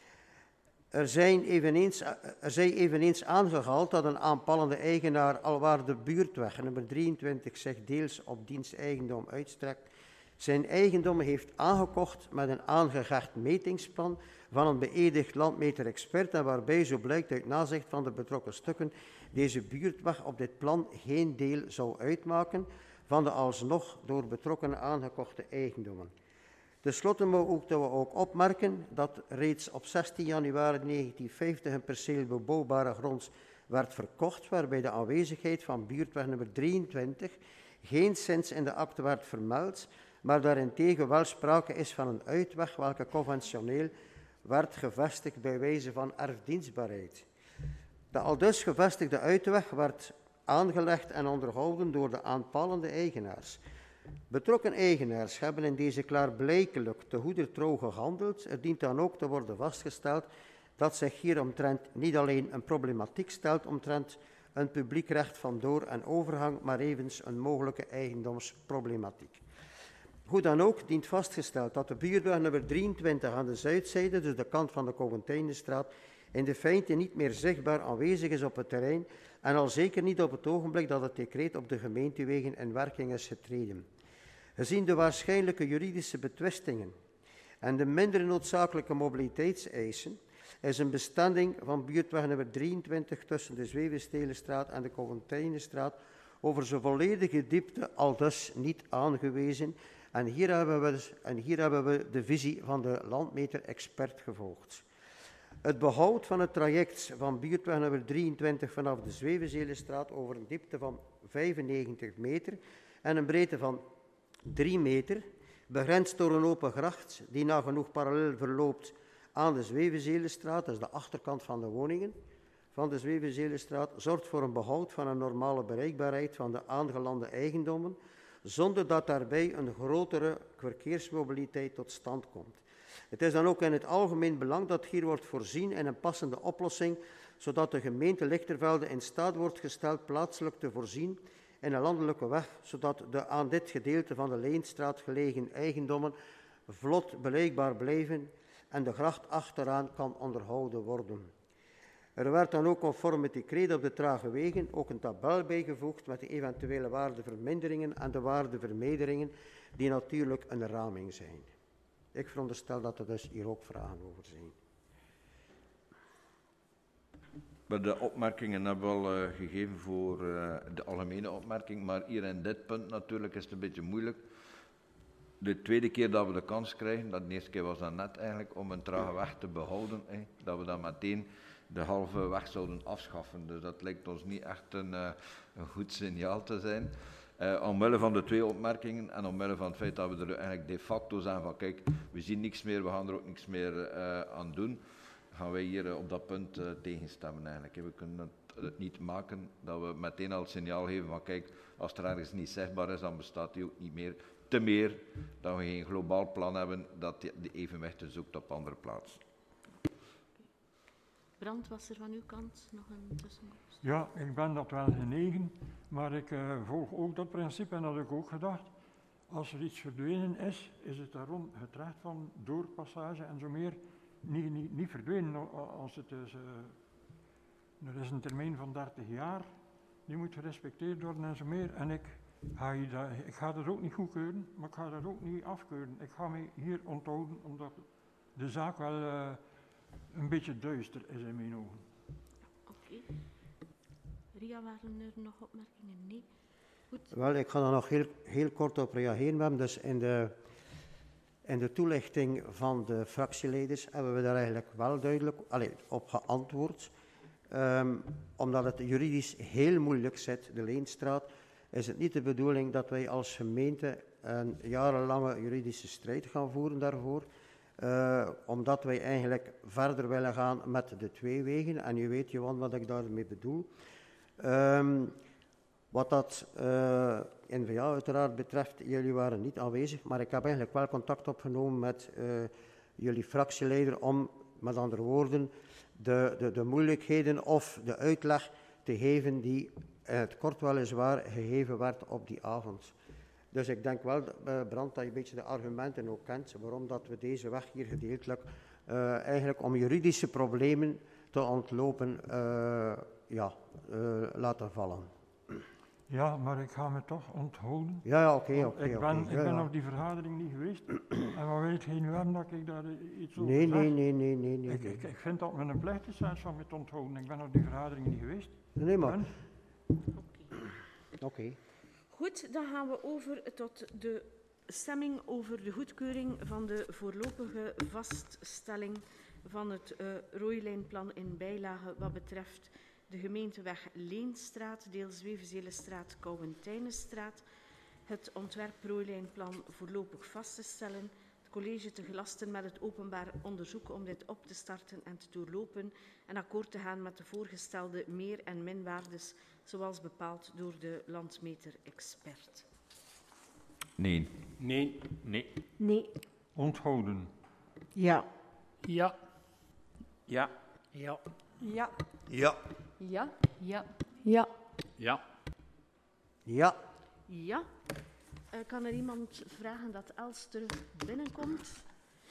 Er, zijn eveneens, er zij eveneens aangehaald dat een aanpalende eigenaar, alwaar de buurtweg nummer drieëntwintig zich deels op diens eigendom uitstrekt, zijn eigendom heeft aangekocht met een aangehecht metingsplan van een beëdigd landmeter-expert en waarbij, zo blijkt uit nazicht van de betrokken stukken, deze buurtweg op dit plan geen deel zou uitmaken van de alsnog door betrokkenen aangekochte eigendommen. Ten slotte moeten we ook opmerken dat reeds op zestien januari negentienvijftig een perceel bebouwbare grond werd verkocht, waarbij de aanwezigheid van buurtweg nummer drieëntwintig geenszins in de akte werd vermeld, maar daarentegen wel sprake is van een uitweg welke conventioneel werd gevestigd bij wijze van erfdienstbaarheid. De aldus gevestigde uitweg werd aangelegd en onderhouden door de aanpalende eigenaars. Betrokken eigenaars hebben in deze klaarblijkelijk te goeder trouw gehandeld. Er dient dan ook te worden vastgesteld dat zich hier omtrent niet alleen een problematiek stelt omtrent een publiek recht van door- en overgang, maar evenals een mogelijke eigendomsproblematiek. Hoe dan ook dient vastgesteld dat de buurtweg nummer drieëntwintig aan de zuidzijde, dus de kant van de Containerstraat, in de feite niet meer zichtbaar aanwezig is op het terrein en al zeker niet op het ogenblik dat het decreet op de gemeentewegen in werking is getreden. Gezien de waarschijnlijke juridische betwistingen En de minder noodzakelijke mobiliteitseisen is een bestemming van buurtweg nummer drieëntwintig tussen de Zwevenstelenstraat en de Containerstraat over zijn volledige diepte aldus niet aangewezen. En hier hebben we, dus, en hier hebben we de visie van de landmeter-expert gevolgd. Het behoud van het traject van buurtweg nummer drieëntwintig vanaf de Zwevenzelenstraat over een diepte van vijfennegentig meter en een breedte van drie meter, begrensd door een open gracht die nagenoeg parallel verloopt aan de Zwevenzelenstraat, dat is de achterkant van de woningen van de Zwevenzelenstraat, zorgt voor een behoud van een normale bereikbaarheid van de aangelande eigendommen, zonder dat daarbij een grotere verkeersmobiliteit tot stand komt. Het is dan ook in het algemeen belang dat hier wordt voorzien in een passende oplossing, zodat de gemeente Lichtervelde in staat wordt gesteld plaatselijk te voorzien in een landelijke weg, zodat de aan dit gedeelte van de Leenstraat gelegen eigendommen vlot bereikbaar blijven en de gracht achteraan kan onderhouden worden. Er werd dan ook conform met die credo op de trage wegen ook een tabel bijgevoegd met de eventuele waardeverminderingen en de waardevermeerderingen die natuurlijk een raming zijn. Ik veronderstel dat er dus hier ook vragen over zijn. Maar de opmerkingen hebben we al uh, gegeven voor uh, de algemene opmerking, maar hier in dit punt natuurlijk is het een beetje moeilijk. De tweede keer dat we de kans krijgen, dat de eerste keer was dat net eigenlijk, om een trage weg te behouden, hè, dat we dan meteen de halve weg zouden afschaffen. Dus dat lijkt ons niet echt een, uh, een goed signaal te zijn. Uh, omwille van de twee opmerkingen en omwille van het feit dat we er eigenlijk de facto zijn van kijk, we zien niks meer, we gaan er ook niks meer uh, aan doen, gaan wij hier uh, op dat punt uh, tegenstemmen eigenlijk. We kunnen het, het niet maken dat we meteen al het signaal geven van kijk, als er ergens niet zichtbaar is, dan bestaat die ook niet meer. Te meer dat we geen globaal plan hebben dat de evenwichten zoekt op andere plaatsen. Brand, was er van uw kant nog een tussenkomst? Ja, ik ben dat wel genegen, maar ik uh, volg ook dat principe en dat heb ik ook gedacht. Als er iets verdwenen is, is het daarom het recht van doorpassage en zo meer niet, niet, niet verdwenen. Als het is, uh, er is een termijn van dertig jaar, die moet gerespecteerd worden en zo meer. En ik ga, je dat, ik ga dat ook niet goedkeuren, maar ik ga dat ook niet afkeuren. Ik ga me hier onthouden, omdat de zaak wel uh, een beetje duister is in mijn ogen. Oké. Okay. Ria, waren er nog opmerkingen? Nee. Goed. Wel, ik ga er nog heel, heel kort op reageren. We hebben dus in de, in de toelichting van de fractieleiders hebben we daar eigenlijk wel duidelijk allez, op geantwoord. Um, omdat het juridisch heel moeilijk zit, de Leenstraat, is het niet de bedoeling dat wij als gemeente een jarenlange juridische strijd gaan voeren daarvoor. Uh, omdat wij eigenlijk verder willen gaan met de twee wegen. En je weet, Johan, wat ik daarmee bedoel. Um, wat dat uh, N V A uiteraard betreft, jullie waren niet aanwezig, maar ik heb eigenlijk wel contact opgenomen met uh, jullie fractieleider om, met andere woorden, de, de, de moeilijkheden of de uitleg te geven die in het kort weliswaar gegeven werd op die avond. Dus ik denk wel, uh, Brand, dat je een beetje de argumenten ook kent, waarom dat we deze weg hier gedeeltelijk uh, eigenlijk om juridische problemen te ontlopen, uh, ja, uh, laten vallen. Ja, maar ik ga me toch onthouden. Ja, ja, oké, okay, oké. Okay, ik ben, okay, ik ja, ben ja. op die vergadering niet geweest. En wat weet je nu hebben dat ik daar iets over nee, zeg? Nee, nee, nee, nee, nee. Ik, ik, ik vind dat mijn plicht is zelfs van me te onthouden. Ik ben op die vergadering niet geweest. Nee, maar... En... Oké. Okay. Goed, dan gaan we over tot de stemming over de goedkeuring van de voorlopige vaststelling van het uh, rooilijnplan in bijlage wat betreft de gemeenteweg Leenstraat, deels Zwevenzelenstraat, Kouwentijnenstraat, het ontwerp rooilijnplan voorlopig vast te stellen, het college te gelasten met het openbaar onderzoek om dit op te starten en te doorlopen en akkoord te gaan met de voorgestelde meer- en minwaardes zoals bepaald door de landmeter-expert. Nee. Nee. Nee. Nee. Onthouden. Ja. Ja. Ja. Ja. Ja. Ja. Ja. Ja. Ja. Ja. Ja. Ja. Uh, kan er iemand vragen dat Els terug binnenkomt?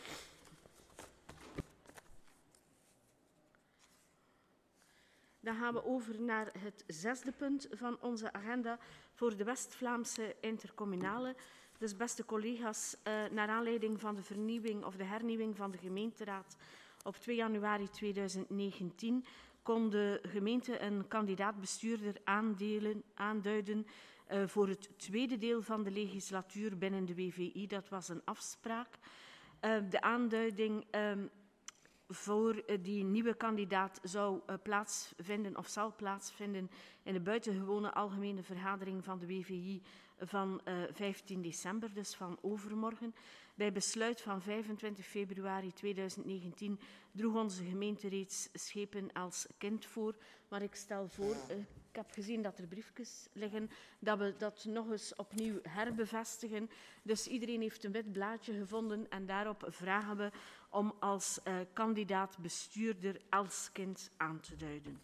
Dan gaan we over naar het zesde punt van onze agenda voor de West-Vlaamse intercommunale. Dus beste collega's, uh, naar aanleiding van de vernieuwing of de hernieuwing van de gemeenteraad op twee januari tweeduizend negentien kon de gemeente een kandidaat-bestuurder aandelen, aanduiden uh, voor het tweede deel van de legislatuur binnen de W V I. Dat was een afspraak. Uh, de aanduiding uh, voor uh, die nieuwe kandidaat zou uh, plaatsvinden of zal plaatsvinden in de buitengewone algemene vergadering van de W V I van uh, vijftien december, dus van overmorgen. Bij besluit van vijfentwintig februari tweeduizend negentien droeg onze gemeente reeds schepen als kind voor. Maar ik stel voor, uh, ik heb gezien dat er briefjes liggen, dat we dat nog eens opnieuw herbevestigen. Dus iedereen heeft een wit blaadje gevonden en daarop vragen we om als uh, kandidaat bestuurder als kind aan te duiden.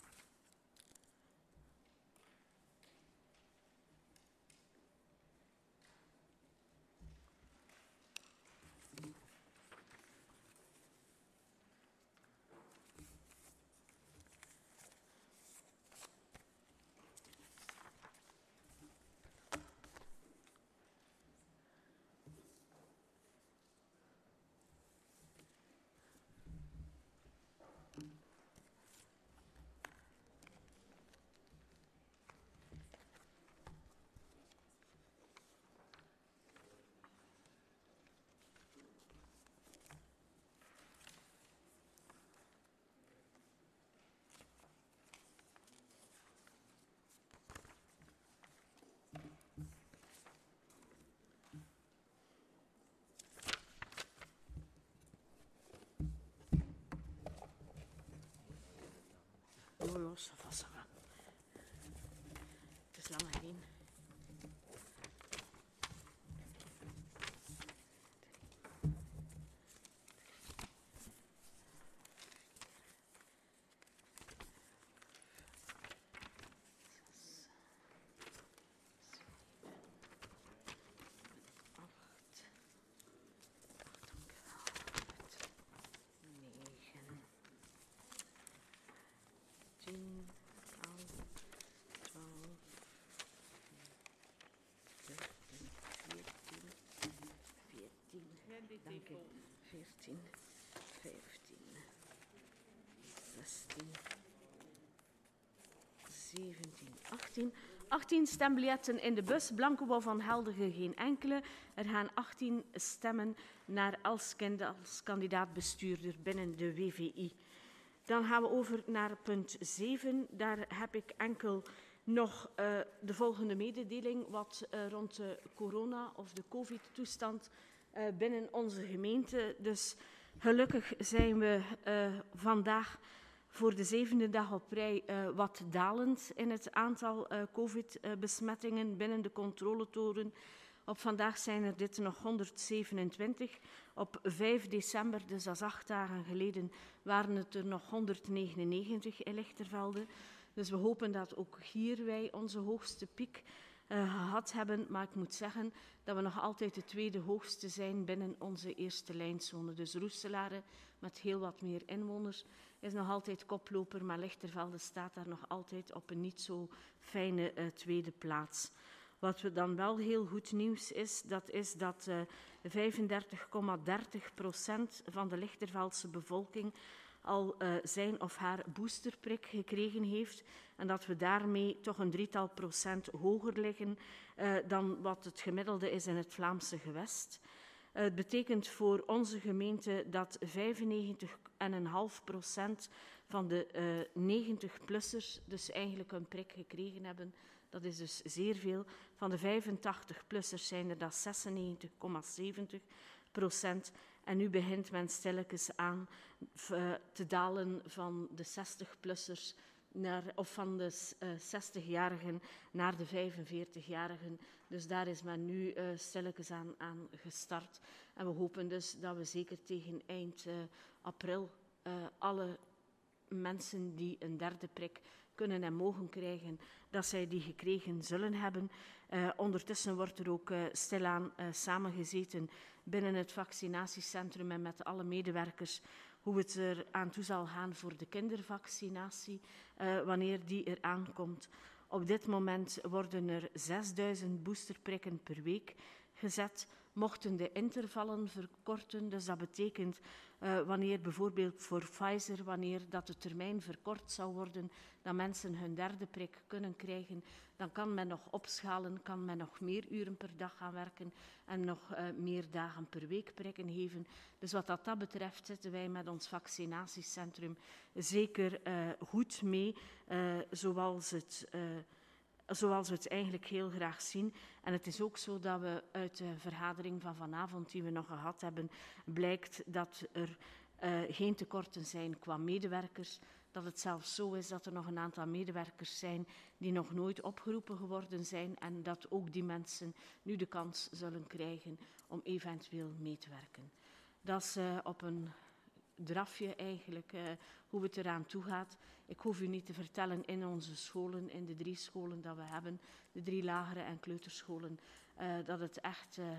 Oh ja, ça va, ça va. Het is lang geleden. Dank u. veertien, vijftien, zestien, zeventien, achttien. achttien stembiljetten in de bus. Blanco van Heldige geen enkele. Er gaan achttien stemmen naar Elskind als kandidaat-bestuurder binnen de W V I. Dan gaan we over naar punt zeven. Daar heb ik enkel nog uh, de volgende mededeling wat uh, rond de corona- of de covid-toestand uh, binnen onze gemeente. Dus gelukkig zijn we uh, vandaag voor de zevende dag op rij uh, wat dalend in het aantal uh, covid-besmettingen binnen de controletoren. Op vandaag zijn er dit nog honderdzevenentwintig. Op vijf december, dus dat is acht dagen geleden, waren het er nog honderdnegenennegentig in Lichtervelde. Dus we hopen dat ook hier wij onze hoogste piek uh, gehad hebben. Maar ik moet zeggen dat we nog altijd de tweede hoogste zijn binnen onze eerste lijnzone. Dus Roeselare, met heel wat meer inwoners, is nog altijd koploper. Maar Lichtervelde staat daar nog altijd op een niet zo fijne uh, tweede plaats. Wat we dan wel heel goed nieuws is, dat is dat uh, vijfendertig komma dertig procent van de Lichterveldse bevolking al uh, zijn of haar boosterprik gekregen heeft en dat we daarmee toch een drietal procent hoger liggen uh, dan wat het gemiddelde is in het Vlaamse gewest. Uh, het betekent voor onze gemeente dat vijfennegentig komma vijf procent van de uh, negentig-plussers dus eigenlijk een prik gekregen hebben. Dat is dus zeer veel. Van de vijfentachtig-plussers zijn er dat zesennegentig komma zeventig procent. En nu begint men stilletjes aan uh, te dalen van de zestig-plussers naar, of van de uh, zestig-jarigen naar de vijfenveertig-jarigen. Dus daar is men nu uh, stilletjes aan, aan gestart. En we hopen dus dat we zeker tegen eind uh, april uh, alle mensen die een derde prik kunnen en mogen krijgen, dat zij die gekregen zullen hebben. Uh, ondertussen wordt er ook uh, stilaan uh, samengezeten binnen het vaccinatiecentrum en met alle medewerkers hoe het er aan toe zal gaan voor de kindervaccinatie, uh, wanneer die er aankomt. Op dit moment worden er zesduizend boosterprikken per week gezet, mochten de intervallen verkorten. Dus dat betekent uh, wanneer bijvoorbeeld voor Pfizer, wanneer dat de termijn verkort zou worden, dat mensen hun derde prik kunnen krijgen, dan kan men nog opschalen, kan men nog meer uren per dag gaan werken en nog uh, meer dagen per week prikken geven. Dus wat dat, dat betreft zitten wij met ons vaccinatiecentrum zeker uh, goed mee, uh, zoals het... Uh, Zoals we het eigenlijk heel graag zien. En het is ook zo dat we uit de vergadering van vanavond die we nog gehad hebben, blijkt dat er uh, geen tekorten zijn qua medewerkers. Dat het zelfs zo is dat er nog een aantal medewerkers zijn die nog nooit opgeroepen geworden zijn en dat ook die mensen nu de kans zullen krijgen om eventueel mee te werken. Dat is uh, op een drafje eigenlijk, uh, hoe het eraan toe gaat. Ik hoef u niet te vertellen in onze scholen, in de drie scholen dat we hebben, de drie lagere en kleuterscholen, uh, dat het echt uh,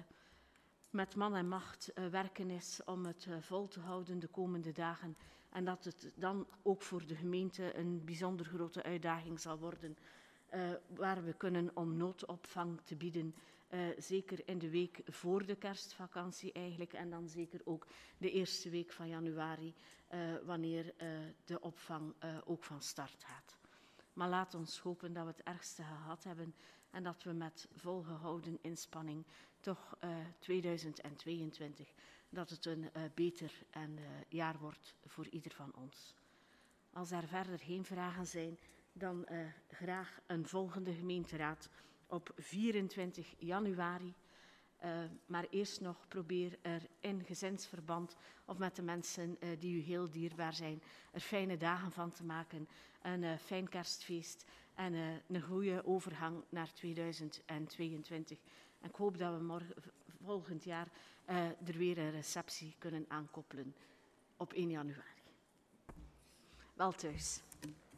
met man en macht uh, werken is om het uh, vol te houden de komende dagen. En dat het dan ook voor de gemeente een bijzonder grote uitdaging zal worden, uh, waar we kunnen om noodopvang te bieden. Uh, zeker in de week voor de kerstvakantie eigenlijk en dan zeker ook de eerste week van januari, uh, wanneer uh, de opvang uh, ook van start gaat. Maar laat ons hopen dat we het ergste gehad hebben en dat we met volgehouden inspanning toch uh, tweeduizend tweeëntwintig, dat het een uh, beter en, uh, jaar wordt voor ieder van ons. Als er verder geen vragen zijn, dan uh, graag een volgende gemeenteraad op vierentwintig januari. Uh, maar eerst nog probeer er in gezinsverband of met de mensen uh, die u heel dierbaar zijn, er fijne dagen van te maken, een uh, fijn kerstfeest en uh, een goede overgang naar tweeduizend tweeëntwintig. En ik hoop dat we morgen, volgend jaar uh, er weer een receptie kunnen aankoppelen op één januari. Wel thuis.